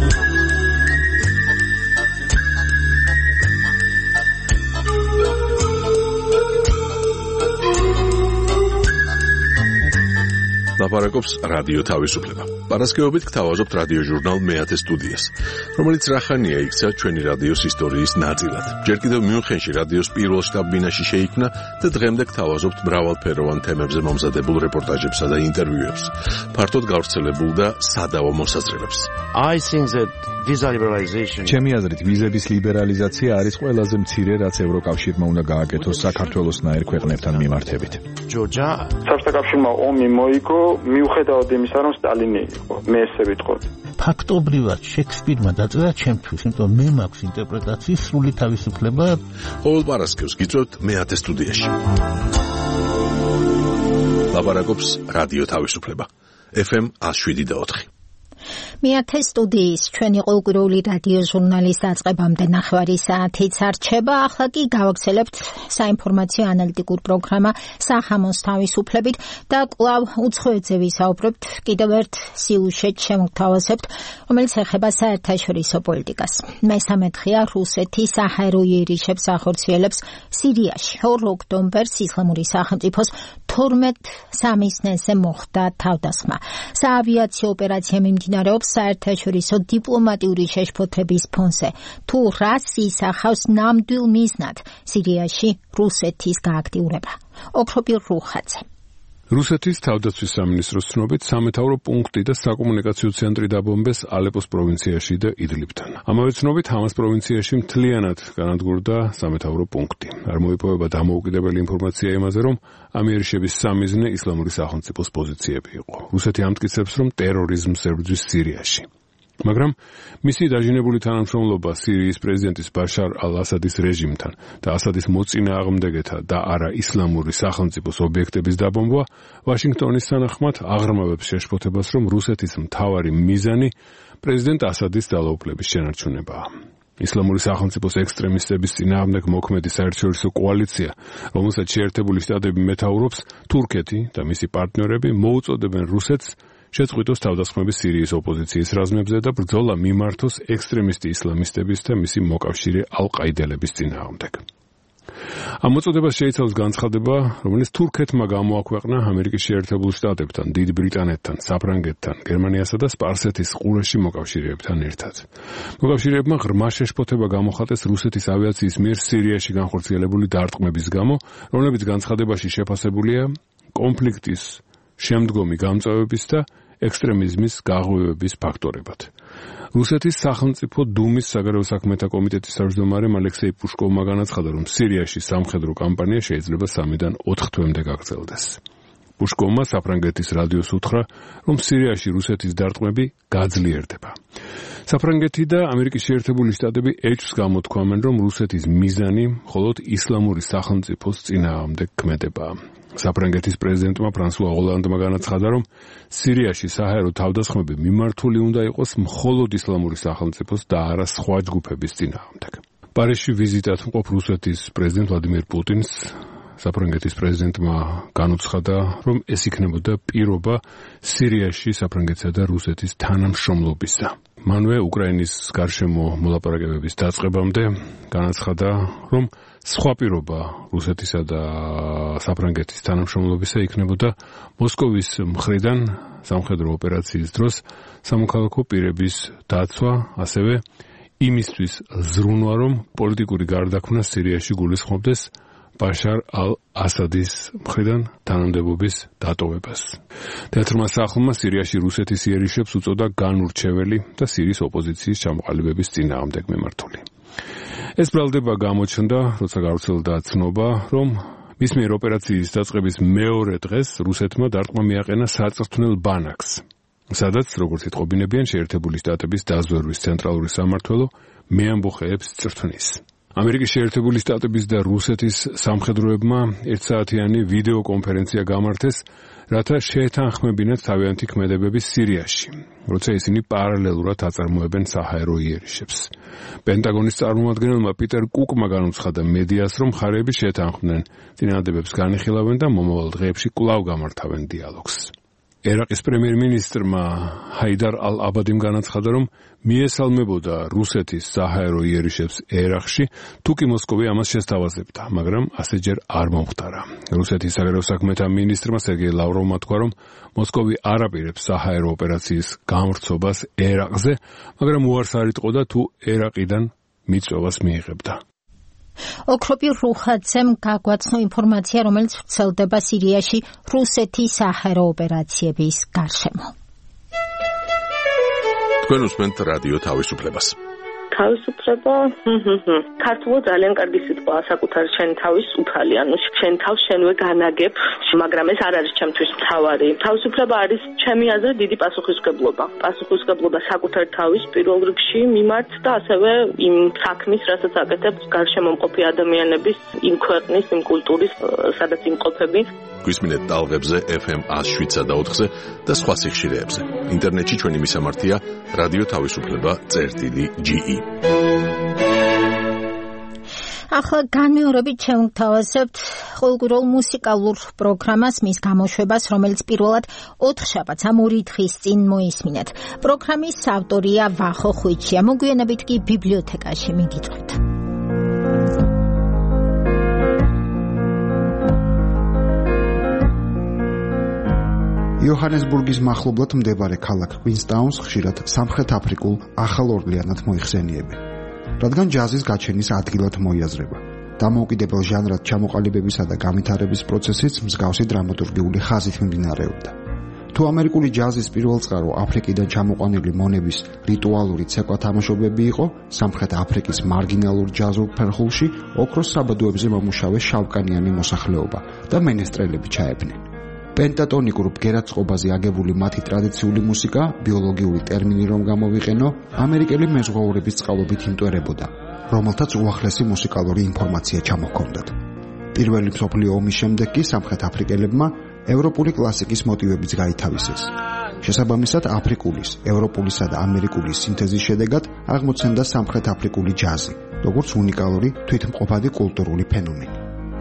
ლაპარაკობს რადიო თავისუფლება. პარასკევობით გთავაზობთ რადიო ჟურნალ მეათე სტუდიას, რომელიც რახანია იქცა ჩვენი რადიოს ისტორიის ნაწილად. ჯერ კიდევ მიუნხენში რადიოს პირველ შტაბ-ბინაში შეიქმნა და დღემდე გთავაზობთ მრავალფეროვან თემებზე მომზადებულ რეპორტაჟებსა და ინტერვიუებს, ფართოდ გავრცელებულ და სადავო მოსაზრებებს. I think that visa liberalization ჩემი აზრით ვიზების ლიბერალიზაცია არის ყველაზე მცირე, რაც ევროკავშირმა უნდა გააკეთოს საქართველოსნაირ ქვეყნებთან მიმართებით. ჯორჯა საბჭოთა ომი მოიგო მიუხედავად იმისა, რომ სტალინი იყო, მე ესე ვიტყოდი. ფაქტობრივად შექსპირმა დაწერა ჩემთვის, იმიტომ მე მაქვს ინტერპრეტაციის სრული თავისუფლება. ყოველ პარასკევს გიწევთ მეათე სტუდიაში. ლაპარაკობს რადიო თავისუფლება. ეფ ემ ათს შვიდი და ოთხი. მეათე სტუდიის ჩვენი ყოველკვირეული რადიო ჟურნალის დაწყებამდე ნახევარი საათიც არჩება. ახლა კი გავაგრძელებთ საინფორმაციო ანალიტიკურ პროგრამა სახამოს თავისუფლებით და კვლავ უცხოეთზე ვისაუბრებთ. კიდევ ერთ სიუჟეტს შემოგთავაზებთ, რომელიც ეხება საერთაშორისო პოლიტიკას. მესამე დღეა რუსეთი საჰაერო იერიშებს ახორციელებს სირიაში. ორ ოქტომბერს ისლამური სახელმწიფოს თორმეტ სამისნეზე მოხდა თავდასხმა. საავიაციო ოპერაცია მიმდინარეობს საერთაშორისო დიპლომატიური შეშფოთების ფონზე. თუ რას ისახავს ნამდვილ მიზნად სირიაში რუსეთის გააქტიურება? ოქროპირ რუხაძე. რუსეთის თავდაცვის სამინისტროს ცნობით სამეთაურო პუნქტი და საკომუნიკაციო ცენტრი დაბომბეს ალეპოს პროვინციაში და იდლიბთან. ამავე ცნობით ჰამას პროვინციაში მთლიანად განადგურდა სამეთაურო პუნქტი. არ მოიპოვება დამოუკიდებელი ინფორმაცია იმაზე, რომ ამ იერიშების სამიზნე ისლამური სახელმწიფოს პოზიციები იყო. რუსეთი ამტკიცებს, რომ ტერორიზმს ებრძვის სირიაში. მაგრამ მისი დაჟინებული თანამშრომლობა სირიის პრეზიდენტის ბაშარ ალ-ასადის რეჟიმთან და ასადის მოწინააღმდეგეთა და არა ისლამური სახელმწიფოს ობიექტების დაბომბვა ვაშინგტონის თანახმად აღრმავებს შეშფოთებას, რომ რუსეთის მთავარი მიზანი პრეზიდენტ ასადის ძალაუფლების შენარჩუნებაა. ისლამური სახელმწიფოს ექსტრემისტების წინააღმდეგ მოქმედი საერთაშორისო კოალიცია, რომელსაც შეერთებული შტატები მეთაურობს, თურქეთი და მისი პარტნიორები მოუწოდებენ რუსეთს შეწყვიტოს თავდასხმები სირიის ოპოზიციის რაზმებზე და ბრძოლა მიმართოს ექსტრემისტი ისლამისტების და მისი მოკავშირე ალ-ყაიდელების წინააღმდეგ. ამ მოწოდებას შეიცავს განცხადება, რომელიც თურქეთმა გამოაქვეყნა ამერიკის შეერთებულ შტატებთან, დიდ ბრიტანეთთან, საფრანგეთთან, გერმანიასა და სპარსეთის ყურეში მოკავშირეებთან ერთად. მოკავშირეებმა ღრმა შეშფოთება გამოხატეს რუსეთის ავიაციის მიერ სირიაში განხორციელებული დარტყმების გამო, რომლებიც განცხადებაში შეფასებულია კონფლიქტის შემდგომი გამწვევების და ექსტრემიზმის გაღვივების ფაქტორებად. რუსეთის სახელმწიფო დუმის საგარეო საქმეთა კომიტეტის თავმჯდომარემ ალექსეი პუშკოვმა განაცხადა, რომ სირიაში სამხედრო კამპანია შეიძლება სამიდან ოთხ თვემდე გაგრძელდეს. პუშკოვმა საფრანგეთის რადიოს უთხრა, რომ სირიაში რუსეთის დარტყმები გაძლიერდება. საფრანგეთი და ამერიკის შეერთებული შტატები ეჭვს გამოთქვამენ, რომ რუსეთის მიზანი მხოლოდ ისლამური სახელმწიფოს წინააღმდეგ ქმედებაა. საფრანგეთის პრეზიდენტმა ფრანსუა ოლანდმა განაცხადა, რომ სირიაში საჰაერო თავდასხმები მიმართული უნდა იყოს მხოლოდ ისლამური სახელმწიფოს და არა სხვა ჯგუფების წინააღმდეგ. პარიზში ვიზიტად მყოფ რუსეთის პრეზიდენტ ვლადიმერ პუტინს საფრანგეთის პრეზიდენტმა განუცხადა, რომ ეს იქნებოდა პირობა სირიაში საფრანგეთსა და რუსეთის თანამშრომლობისა. მანვე უკრაინის გარშემო მოლაპარაკებების დაწყებამდე განაცხადა, რომ სხვა პირობა რუსეთისა და საფრანგეთის თანამშრომლობისა იქნებოდა მოსკოვის მხრიდან სამხედრო ოპერაციის დროს სამოქალაქო პირების დაცვა, ასევე იმისთვის ზრუნვა, რომ პოლიტიკური გარდაქმნა სირიაში გულისხმობდეს ბაშარ ალ-ასადის მხრიდან თანამდებობის დატოვებას. თეატრმა სახლმა სირიაში რუსეთის იერიშებს უწოდა განურჩეველი და სირიის ოპოზიციის ჩამოყალიბების წინააღმდეგ მიმართული. ეს ბრალდება გამოჩნდა, როცა გავრცელდა ცნობა, რომ მის მიერ ოპერაციის დაწყების მეორე დღეს რუსეთმა დარტყმა მიაყენა საწვრთნელ ბანაკს, სადაც, როგორც იტყობინებიან, შეერთებული შტატების დაზვერვის ცენტრალური სამმართველო მეამბოხეებს წვრთნის. ამერიკის შეერთებული შტატების და რუსეთის სამხედროებმა ერთსაათიანი ვიდეო კონფერენცია გამართეს, რათა შეეთანხმებინათ თავიანთი ქმედებები სირიაში, როცა ისინი პარალელურად აწარმოებენ საჰაერო იერიშებს. პენტაგონის წარმომადგენელმა პიტერ კუკმა განუცხადა მედიას, რომ მხარეები შეეთანხმდნენ, წინადადებებს განიხილავენ და მომავალ დღეებში კვლავ გამართავენ დიალოგს. ერაყის პრემიერ-მინისტრმა ჰაიდარ ალ-აბადიმ განაცხადა, რომ მიესალმებოდა რუსეთის საჰაერო იერიშებს ერაყში, თუკი მოსკოვი ამას შესთავაზებდა, მაგრამ ასეჯერ არ მომხდარა. რუსეთის საგარეო საქმეთა მინისტრმა სერგეი ლავროვმა თქვა, რომ მოსკოვი არ აპირებს საჰაერო ოპერაციის გამვრცობას ერაყზე, მაგრამ უარს არ იტყოდა თუ ერაყიდან მიწვევას მიიღებდა. ოქროპი რუხაძემ გაგვაცნო ინფორმაცია, რომელიც ვრცელდება სირიაში რუსეთის საჰაერო ოპერაციების გარშემო. თქვენ უსმენთ რადიო თავისუფლებას. თავისუფლება, ქართულად ძალიან კარგი სიტყვა, საკუთარი შენ თავის უფალი, ანუ შენ თავს შენვე განაგებ, მაგრამ ეს არ არის ჩემთვის მთავარი. თავისუფლება არის ჩემი აზრით დიდი პასუხისმგებლობა. პასუხისმგებლობა საკუთარი თავის პირველ რიგში მიმართ და ასევე იმ საქმის, რასაც აკეთებს გარშემო მყოფი ადამიანების, იმ ქვეყნის, იმ კულტურის, სადაც იმყოფები. გვისმინეთ ტალღებზე ეფ ემ one oh seven და ოთხზე და სხვა სიხშირეებზე. ინტერნეტში ჩვენი მისამართია რადიო თავისუფლება წერტილი ჯი ი. ახლა განმეორებით შევთავაზებთ ყოველკვირეულ მუსიკალურ პროგრამას, მის გამოშვებას, რომელიც პირველად ოთხშაბათს ამ ორი დღის წინ მოისმინეთ. პროგრამის ავტორია ვახო ხვიჩია. მოგვიანებით კი ბიბლიოთეკაში მიგიწვევთ. იოჰანესბურგის მახლობლად მდებარე ქალაქ კვინსტაუნს ხშირად სამხრეთ აფრიკულ ახალ ორლეანად მოიხსენიებენ, რადგან ჯაზის გაჩენის ადგილად მოიაზრება. დამოუკიდებელ ჟანრად ჩამოყალიბებისა და განვითარების პროცესიც მსგავსი დრამატურგიული ხაზით მიმდინარეობდა. თუ ამერიკული ჯაზის პირველწყარო აფრიკიდან ჩამოყვანილი მონების რიტუალური ცეკვა თამაშობები იყო, სამხრეთ აფრიკის მარგინალურ ჯაზურ ფერხულში ოქროს საბადოებზე მომუშავე შავკანიანი მოსახლეობა და მენესტრელები ჩაებნენ. პენტატონიკურ ბგერაწყობაზე აგებული მათი ტრადიციული მუსიკა, ბიოლოგიური ტერმინი რომ გამოვიყენო, ამერიკელი მეზღვაურების წყალობით იმტვერებოდა, რომელთაც უახლესი მუსიკალური ინფორმაცია ჩამოჰქონდათ. პირველი მსოფლიო ომის შემდეგ კი სამხრეთ აფრიკელებმა ევროპული კლასიკის მოტივებიც გაითავისეს. შესაბამისად, აფრიკულის, ევროპულისა და ამერიკულის სინთეზის შედეგად აღმოცენდა სამხრეთ აფრიკული ჯაზი, როგორც უნიკალური თვითმყოფადი კულტურული ფენომენი.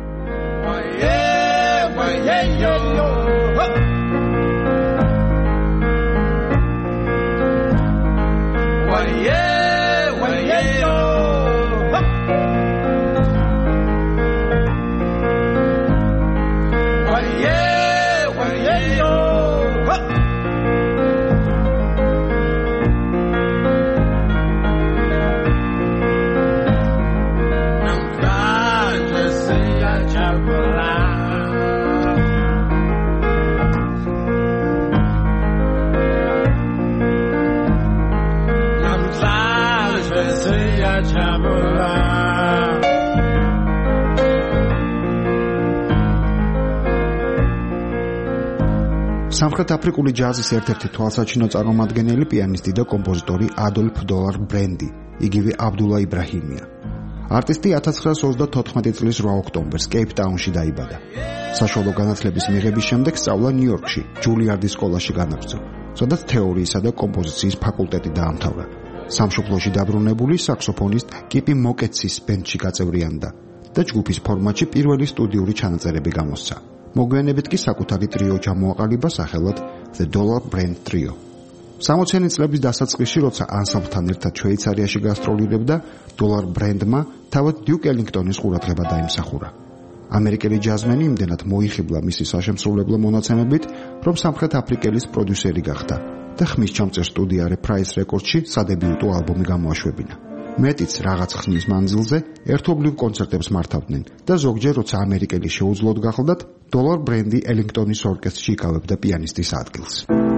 სამხრეთ აფრიკული ჯაზის ერთ-ერთი თვალსაჩინო წარმომადგენელი პიანისტი და კომპოზიტორი ადოლფ დოლარ ბრენდი, იგივე აბდულა იბრაჰიმია. არტისტი ათას ცხრაასი ოცდათოთხმეტი წლის რვა ოქტომბერს კეიპტაუნში დაიბადა. საშუალო განათლების მიღების შემდეგ სწავლა ნიუ-იორკში, ჯულიარდის სკოლაში განაგრძო, სადაც თეორიისა და კომპოზიციის ფაკულტეტი დაამთავრა. სამშობლოში დაბრუნებული საქსოფონისტ კიპი მოკეცის ბენდში გაწევრიანდა და ჯგუფის ფორმატში პირველი სტუდიური ჩანაწერები გამოსცა. მოგვიანებით კი საკუთარი ტრიო ჩამოაყალიბა სახელად The Dollar Brand Trio. სამოციანი წლების დასაწყისში, როცა ანსამბლთან ერთად შვეიცარიაში გასტროლირებდა, Dollar Brand-მა თავად Duke Ellington-ის ყურადღება დაიმსახურა. ამერიკელი ჯაზმენი იმდენად მოიხიბლა მისი საშემსრულებლო მონაცემებით, რომ სამხრეთ აფრიკელის პროდიუსერი გახდა და ხმის ჩამწერ სტუდია Reprise Records-ში სადებიუტო ალბომი გამოაშვებინა. მეტიც რაღაც ხნის მანძილზე ერთობლივ კონცერტებს მართავდნენ და ზოგჯერ როცა ამერიკელი შეუძლოდ გახლდათ, Dollar Brand-ი Ellington-ის ორკესტრში იკავებდა პიანისტის ადგილს.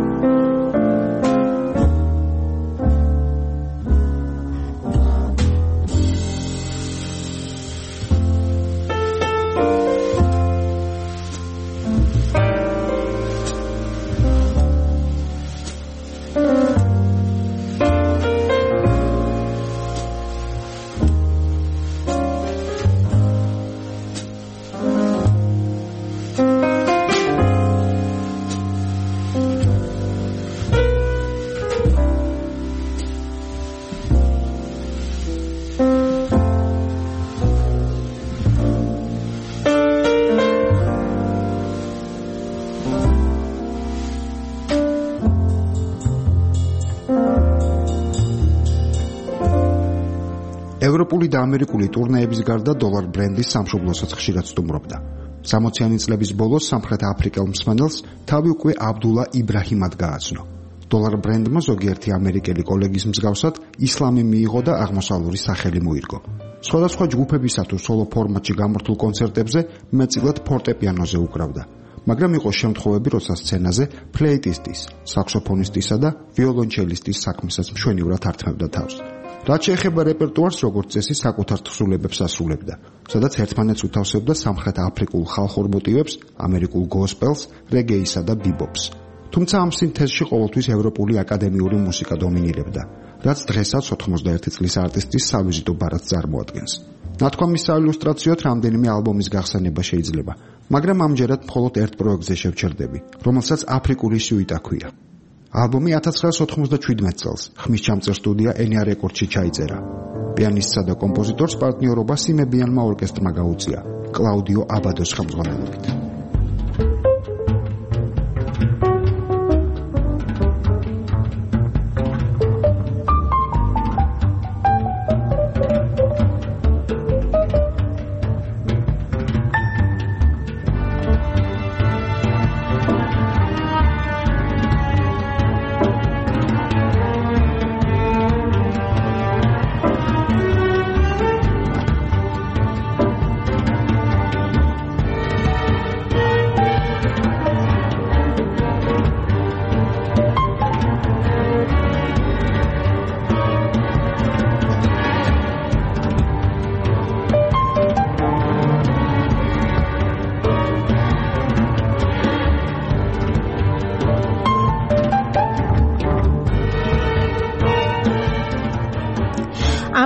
ევროპული და ამერიკული ტურნეების გარდა Dollar Brand-ის სამშობლოსაც ხშირად სტუმრობდა. სამოციანი წლების ბოლოს სამხრეთ აფრიკელ მსმენელს თავი უკვე აბდულა იბრაჰიმად გააცნო. Dollar Brand-მა ზოგიერთი ამერიკელი კოლეგის მსგავსად ისლამი მიიღო და აღმოსავლური სახელი მოირგო. სხვადასხვა ჯგუფებისა თუ სოლო ფორმატში გამართულ კონცერტებზე მეტწილად ფორტეპიანოზე უკრავდა. მაგრამ იყო შემთხვევები, როცა სცენაზე ფლეიტისტის, საქსოფონისტისა და ვიოლონჩელისტის საქმესაც მშვენივრად ართმევდა თავს. რაც შეეხება რეპერტუარს, როგორც წესი, საკუთარ თხზულებებს ასრულებდა, სადაც ერთმანეთს უთავსებდა სამხრეთ აფრიკულ ხალხურ მოტივებს, ამერიკულ გოსპელს, რეგეისა და ბიბოპს. თუმცა ამ სინთეზში ყოველთვის ევროპული აკადემიური მუსიკა დომინირებდა, რაც დღესაც ოთხმოცდაერთი წლის არტისტის სავიზიტო ბარათს წარმოადგენს. ნათქვამის საილუსტრაციოდ რამდენიმე ალბომის გახსენება შეიძლება, მაგრამ ამჯერად მხოლოდ ერთ პროექტზე შევჩერდები, რომელსაც აფრიკური სუიტა ჰქვია. ალბომი ათას ცხრაასი ოთხმოცდაშვიდმეტ წელს ხმის ჩამწერ სტუდია Enya Records-ში ჩაიწერა. პიანისტსა და კომპოზიტორს პარტნიორობა სიმებიანმა ორკესტრმა გაუწია, კლაუდიო აბადოს ხელმძღვანელობით.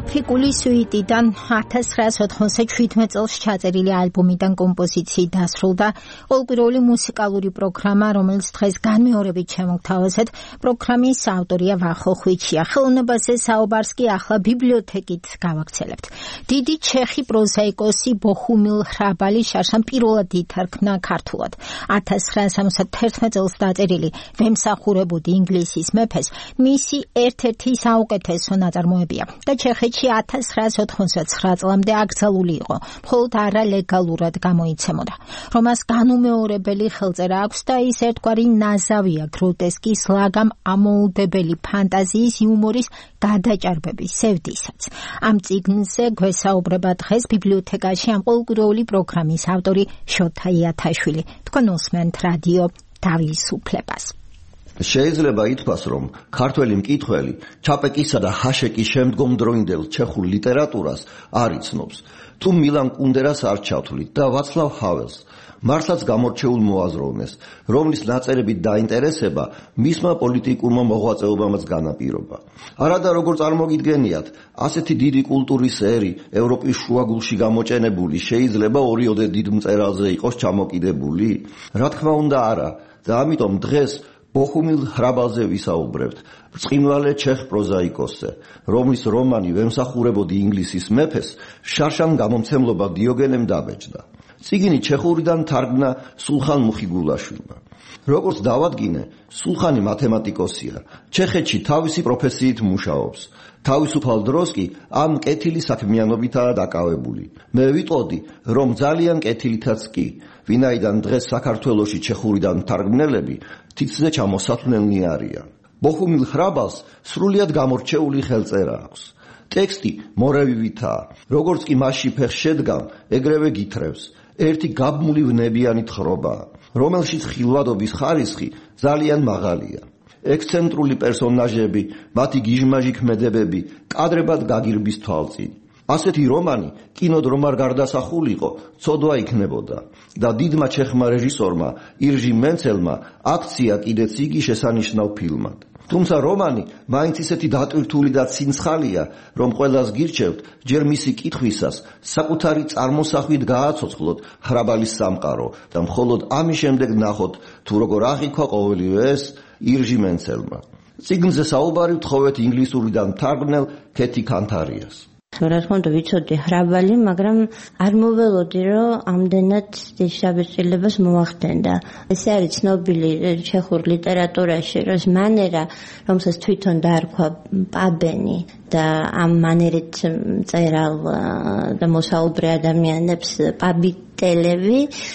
გრაფიკული სუიტიდან ათას ცხრაასი ოთხმოცდაშვიდმეტ წელს ჩაწერილი ალბომიდან კომპოზიციით დასრულდა ყოველკვირეული მუსიკალური პროგრამა, რომელიც დღეს განმეორებით შემოგთავაზეთ. პროგრამის ავტორია ვახო ხვიჩია. ხელოვნებაზე საუბარს კი ახლა ბიბლიოთეკით გავაგრძელებთ. დიდი ჩეხი პროზაიკოსი ბოჰუმილ ხრაბალი შარშან პირველად ითარგმნა ქართულად. ათას ცხრაასი სამოცდათერთმეტ წელს დაწერილი ვემსახურებოდი ინგლისის მეფეს მისი ერთ-ერთი საუკეთესო ნაწარმოებია და ჩეხეთში ათას ცხრაასი ოთხმოცდაცხრა წლამდე აკრძალული იყო, მხოლოდ არალეგალურად გამოიცემოდა. რომას განუმეორებელი ხელწერა აქვს და ის ერთგვარი ნაზავია გროტესკის, ლაგამ ამოუდებელი ფანტაზიის, იუმორის გადაჭარბების სევდისაც. ამ წიგნზე გვესაუბრება დღეს ბიბლიოთეკაში ამ ყოველკვირეული პროგრამის ავტორი შოთა იათაშვილი. თქვენ უსმენთ რადიო თავისუფლებას. შეიძლება ითქვას, რომ ქართველი მკითხველი ჩაპეკისა და ჰაშეკის შემდგომდროინდელ ჩეხურ ლიტერატურას არ იცნობს. თუ მილან კუნდერას არ ჩავთვლით და ვაცლავ ჰაველს, მართლაც გამორჩეულ მოაზროვნეს, რომლის ნაწერებით დაინტერესება მისმა პოლიტიკურმა მოღვაწეობამაც განაპირობა. არადა როგორ წარმოგიდგენიათ, ასეთი დიდი კულტურის ერი ევროპის შუაგულში გამოჭენებული შეიძლება ორიოდე დიდ მწერალზე იყოს ჩამოკიდებული? რა თქმა უნდა არა, და ამიტომ დღეს ბოჰუმილ ხრაბალზე ვისაუბრებთ, ბრწყინვალე ჩეხ პროზაიკოსზე, რომლის რომანი ვემსახურებოდი ინგლისის მეფეს შარშან გამომცემლობა დიოგენემ დაბეჭდა. წიგნი ჩეხურიდან თარგმნა სულხან მუხიგულაშვილმა. როგორც დავადგინე, სულხანი მათემატიკოსია, ჩეხეთში თავისი პროფესიით მუშაობს. თავისუფალ დროს კი ამ კეთილი საქმიანობითაა დაკავებული. მე ვიტყოდი, რომ ძალიან კეთილითაც კი, ვინაიდან დღეს საქართველოში ჩეხურიდან თარგმნელები თითზე ჩამოსათვლელნი არიან. ბოჰუმილ ხრაბალს სრულიად გამორჩეული ხელწერა აქვს. ტექსტი მორევივითაა, როგორც კი მასში ფეხს შედგამ, ეგრევე გითხრევს. ერთი გაბმული ვნებიანი თხრობაა, რომელშიც ხილვადობის ხარისხი ძალიან მაღალია. ექსცენტრული პერსონაჟები, მათი გიჟმაჟი ქმედებები კადრებად გაგირბის თვალწინ. ასეთი რომანი კინოდ რომ არ გარდასახულიყო, ცოდვა იქნებოდა და დიდმა ჩეხმა რეჟისორმა ირჟი მენცელმა აქცია კიდეც იგი შესანიშნავ ფილმად. თუმცა რომანი მაინც ისეთი დატვირთული და ცინცხალია, რომ ყველას გირჩევთ ჯერ მისი კითხვისას საკუთარი წარმოსახვით გააცოცხლოთ ხრაბალის სამყარო და მხოლოდ ამის შემდეგ ნახოთ თუ როგორ აღიქვა ყოველივე ეს ირჟი მენცელმა. წიგნზე საუბარი ვთხოვეთ ინგლისურიდან თარგმნელ კეთი კანთარიას. რა თქმა უნდა ვიცოდი ხრაბალი, მაგრამ არ მოველოდი, რომ ამდენად დიდ შაბეჭდილებას მოახდენდა. ესე არის ცნობილი ჩეხურ ლიტერატურაში, რომ მანერა, რომელსაც თვითონ დაარქვა პაბენი და ამ მანერით მწერალ და მოსაუბრე ადამიანებს პაბიტელები,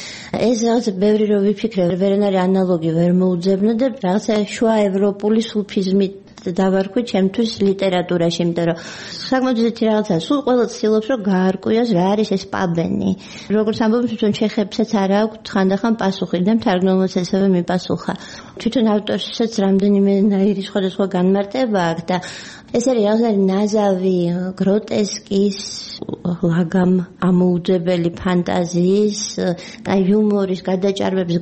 ეს რაღაც ბევრი რო ვიფიქრე, ვერანაირი ანალოგი ვერ მოუძებნა და რაღაცა შუა ევროპული სუფიზმით დავარქვი ჩემთვის ლიტერატურაში, იმიტომ რომ საკმაოდ ძირითადი რაღაცა, სულ ყველა ცდილობს რომ გაარკვიოს რა არის ეს პაბენი. როგორც ამბობენ, თვითონ ჩეხებსაც არ აქვთ ხანდახან პასუხი და მთარგმნელმაც ესევე მიპასუხა. თვითონ ავტორსაც რამდენიმე ნაირი სხვადასხვა განმარტება აქვს და ეს არის რაღაცა ნაზავი გროტესკის, ლაგამ ამოუძებელი ფანტაზიის და იუმორის გადაჭარბების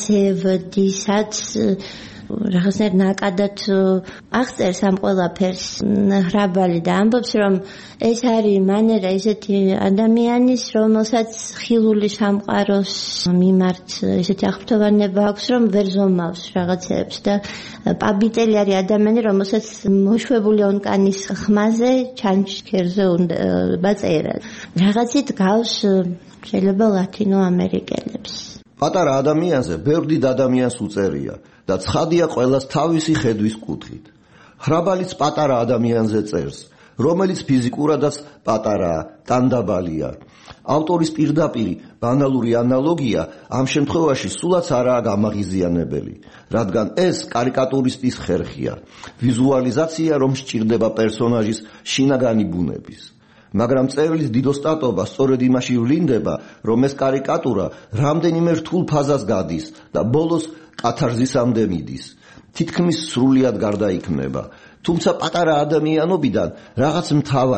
სევდისაც რაღაცნაირ ნაკადად აღწერს ამ ყველაფერს ხრაბალი და ამბობს, რომ ეს არის მანერა ისეთი ადამიანის, რომელსაც ხილული სამყაროს მიმართ ისეთი აღფრთოვანება აქვს, რომ ვერ ზომავს რაღაცებს და პაბიტელი არის ადამიანი, რომელსაც მოშვებული ონკანის ხმაზე ჩანჩქერზე უნდა წერა. რაღაცით გავს შეიძლება ლათინო ამერიკელებს. პატარა ადამიანზე ბევრ დიდ ადამიანს უწერია და ცხადია ყველას თავისი ხედვის კუთხით. ხრაბალიც პატარა ადამიანზე წერს, რომელიც ფიზიკურადაც პატარაა, ტანდაბალია. ავტორის პირდაპირი ბანალური ანალოგია ამ შემთხვევაში სულაც არაა გამაღიზიანებელი, რადგან ეს კარიკატურისტის ხერხია, ვიზუალიზაცია, რომ სჭირდება პერსონაჟის შინაგანი ბუნების. მაგრამ წერლის დიდოსტატობა სწორედ იმაში ვლინდება, რომ ეს კარიკატურა რამდენიმე რთულ ფაზას გადის და ბოლოს კათარზისამდე მიდის. თითქმის სრულიად გარდაიქმნება. თუმცა პატარა ადამიანობიდან რაღაც მთავარი,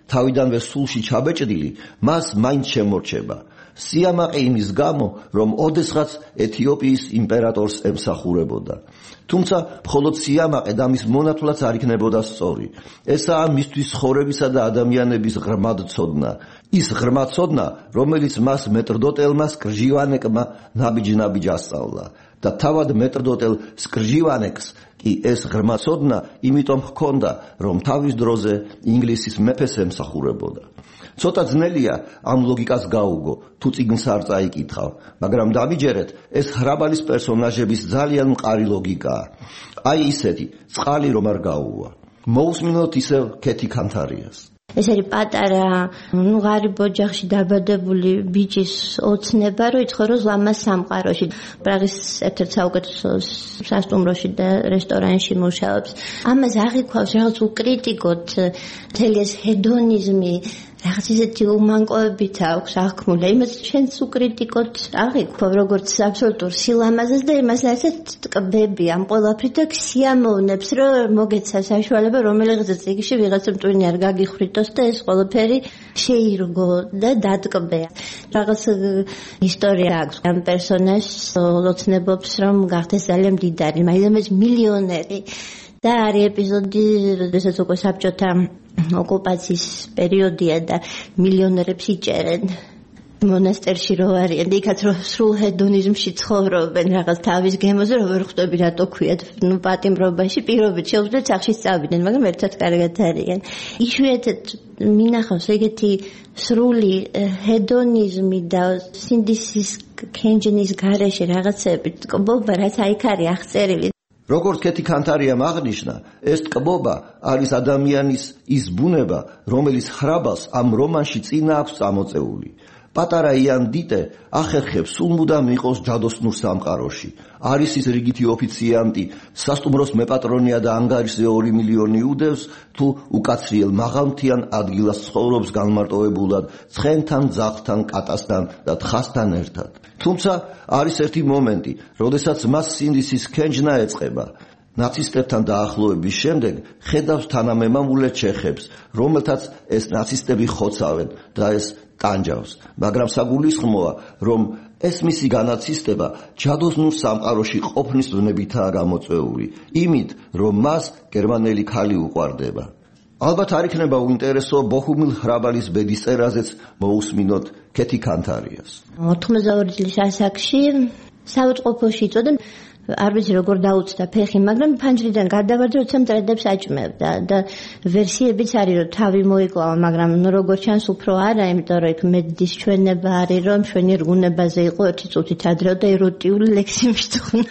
თავიდანვე სულში ჩაბეჭდილი, მას მაინც შემორჩება. სიამაყე იმის გამო, რომ ოდესღაც ეთიოპიის იმპერატორს ემსახურებოდა. თუმცა მხოლოდ სიამაყე და მის მონათვლაც არ იქნებოდა სწორი. ესაა მისთვის ცხოვრებისა და ადამიანების ღრმადცოდნა. ის ღრმადცოდნა, რომელიც მას მეტრდოტელმა სკრჟივანეკმა ნაბიჯ-ნაბიჯ ასწავლა. და თავად მეტრდოტელ სკრჟივანეკს კი ეს ღრმადცოდნა იმიტომ ჰქონდა, რომ თავის დროზე ინგლისის მეფეს ემსახურებოდა. ცოტა ძნელია ამ ლოგიკას გაუგო, თუ წიგნს არ წაიკითხავ, მაგრამ დამიჯერეთ, ეს ხრაბალის პერსონაჟების ძალიან მყარი ლოგიკაა. აი ისეთი, წყალი რომ არ გაუვა. მოусმინოთ ისევ კეთი კანთარიას. ეს არის პატარა, ნუ ღარიბ ოჯახში დაბადებული ბიჭის ოცნება, რომ იცხოვროს ლამაზ სამყაროში. პრაღის ერთ-ერთ საუკეთესო სასტუმროში და რესტორანში მუშაობს. ამას აღიქვავს რაღაც უკრიტიკოთ, მთელი ეს ჰედონიზმი, რაღაც ისეთი უმანკოებით აქვს აღქმული. იმას ჩვენც უკრიტიკოთ აღიქვავ, როგორც აბსოლუტურ სილამაზეს და იმას ასეთ ტკბები ამ ყველაფრით და სიამოვნებს, რომ მოგეცა საშუალება, რომელიღაც წიგნში ვიღაცა მტვინი არ გაგიხრიტოს და ეს ყველაფერი შეირგო და დატკბე. რაღაც ისტორია აქვს ამ პერსონაჟს, ოცნებობს, რომ გახდეს ძალიან მდიდარი, მაინც მილიონერი. და არის ეპიზოდი, როდესაც უკვე საბჭოთა ოკუპაციის პერიოდია და მილიონერებს იჭერენ მონასტერში რო არიან და იქაც რო სრულ ჰედონიზმში ცხოვრობენ რაღაც თავის გემოზე, რო ვერ ხვდები რატო ქვიათ, ნუ პატიმრობაში პირობით შეუძლიათ სახში სწავიდნენ, მაგრამ ერთად კარგად არიან. იშვიათად მინახავს ეგეთი სრული ჰედონიზმი და სინდისის კენჯენის გარეშე რაღაცები ტკბობა, რაც აიქ არის აღწერილი. როგორც კეთი კანთარიამ აღნიშნა, ეს ტკბობა არის ადამიანის ის ბუნება, რომელიც ხრაბალს ამ რომანში წინა აქვს წამოწეული. პატარა იან დიტე ახერხებს სულ მუდამ იყოს ჯადოსნურ სამყაროში. არის ის რიგითი ოფიციანტი, სასტუმროს მეპატრონია და ანგარიშზე ორი მილიონი უდევს, თუ უკაცრიელ მაღალმთიან ადგილას ცხოვრობს განმარტოვებულად ცხენთან, ძაღლთან, კატასთან და თხასთან ერთად. თუმცა არის ერთი მომენტი, როდესაც მას სინდისის კენჯნა ეწყება. ნაცისტებთან დაახლოების შემდეგ ხედავს თანამემამულე ჩეხებს, რომელთაც ეს ნაცისტები ხოცავენ და ეს ტანჯავს, მაგრამ საგულისხმოა, რომ ეს მისი განაცისტება ჯადოსნურ სამყაროში ყოფნის ვნებითაა გამოწვეული, იმით, რომ მას გერმანელი ქალი უყვარდება. ალბათ არ იქნება უინტერესო ბოჰუმილ ხრაბალის ბედის წერაზეც მოусმინოთ კეთი კანთარიას. ოთხმოცდაორი წლის ასაკში საავადმყოფოში იწოდა, არ ვიცი როგორ დაუწდა ფეხი, მაგრამ ფანჯრიდან გადავარდა, როცა მტრედებს აჭმევდა და ვერსიებიც არის, რომ თავი მოიკლავა, მაგრამ როგორ ჩანს უფრო არა, იმიტომ რომ იქ მედის ჩვენება არის, რომ ჩვენი რგუნებაზე იყო ერთი წუთით ადრე და ეროტიული ლექსი მისწონა.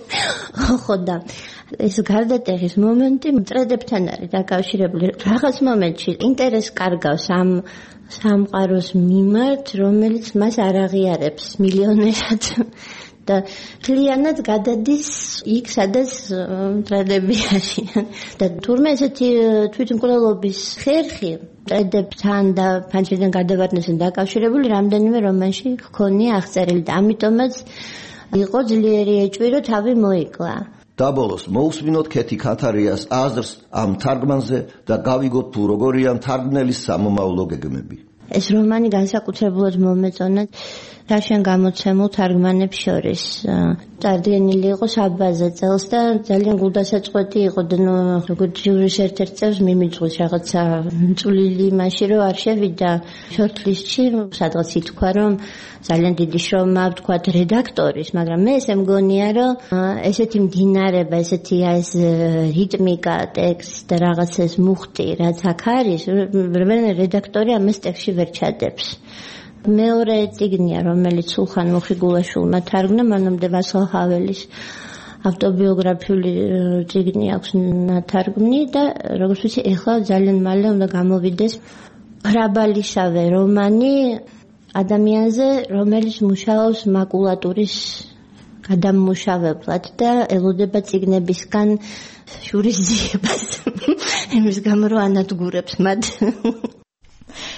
ხო და ეს გარდატეხის მომენტი მტრედებთან არის დაკავშირებული. რაღაც მომენტში ინტერესს კარგავს ამ სამყაროს მიმართ, რომელიც მას არ აღიარებს მილიონერად. და კლიანად გადადის იქ, სადაც მტრედები არიან. და თურმე ესეთი თვითმკვლელობის ხერხი მტრედებთან და ფანჯრიდან გადავარდნასთან დაკავშირებული რამდენიმე რომანში ჰქონია აღწერილი და ამიტომაც იყო ძლიერი ეჭვი, რომ თავი მოიკლა. დაბოლოს მოусმინოთ კეთი კანთარიას აზრს ამ თარგმანზე და გავიგოთ თუ როგორია თარგმნელის სამომავლო გეგმები. ეს რომანი განსაკუთრებულად მომეწონა რაშენ გამოცემულ თარგმანებს შორის. წარდგენილი იყო საბაზე წელს და ძალიან გულდასაწყვეტი იყო და ნუ როგორც ჯურის ერთ-ერთ წელს მიმიძღვის რაღაცა წვლილი იმაში, რომ არ შევიდა შორტლისტში, სადღაც ითქვა, რომ ძალიან დიდი შრომა ვთქვათ რედაქტორის, მაგრამ მე ესე მგონია, რომ ესეთი მდინარება, ესეთი ეს რიტმიკა, ტექსტ და რაღაც ეს მუხტი, რაც აქ არის, რედაქტორი ამას ტექსტში ვერ ჩადებს. მეორე წიგნია, რომელიც სულხან მუხიგულაშვილმა თარგმნა, მანამდე ვასილ ჰაველის ავტობიოგრაფიული წიგნი აქვს ნათარგმნი და როგორც ვიცი, ეხლა ძალიან მალე უნდა გამოვიდეს ხრაბალისავე რომანი ადამიანზე, რომელიც მუშაობს მაკულატურის გადამმუშავებლად და ელოდება წიგნებისგან შურისძიებას. იმის გამო რომ ანადგურებს მათ.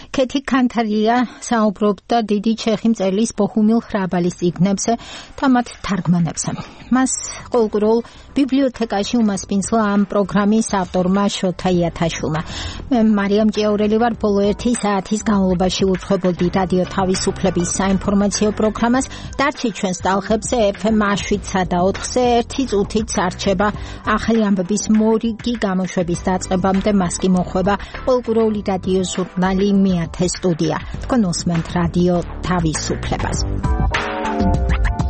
ქეთი კანთარია საუბრობდა დიდი ჩეხი მწერლის ბოჰუმილ ხრაბალის წიგნებზე და მათ თარგმანებზე. მას ყოველდღიურ ბიბლიოთეკაში უმასპინძლა ამ პროგრამის ავტორმა შოთა იათაშვილმა. მე მარიამ ჭიაურელი ვარ, ბოლო ერთი საათის განმავლობაში უძღვებოდი რადიო თავისუფლების საინფორმაციო პროგრამას. დარჩით ჩვენს ტალღებზე ეფ ემ შვიდსა და ოთხზე ერთი წუთით არჩება ახალი ამბების მორიგი გამოშვების დაწყებამდე მას კი მოხვება ყოველდღიური რადიო ჟურნალი მეათე სტუდია. თქვენ უსმენთ რადიო თავისუფლებას.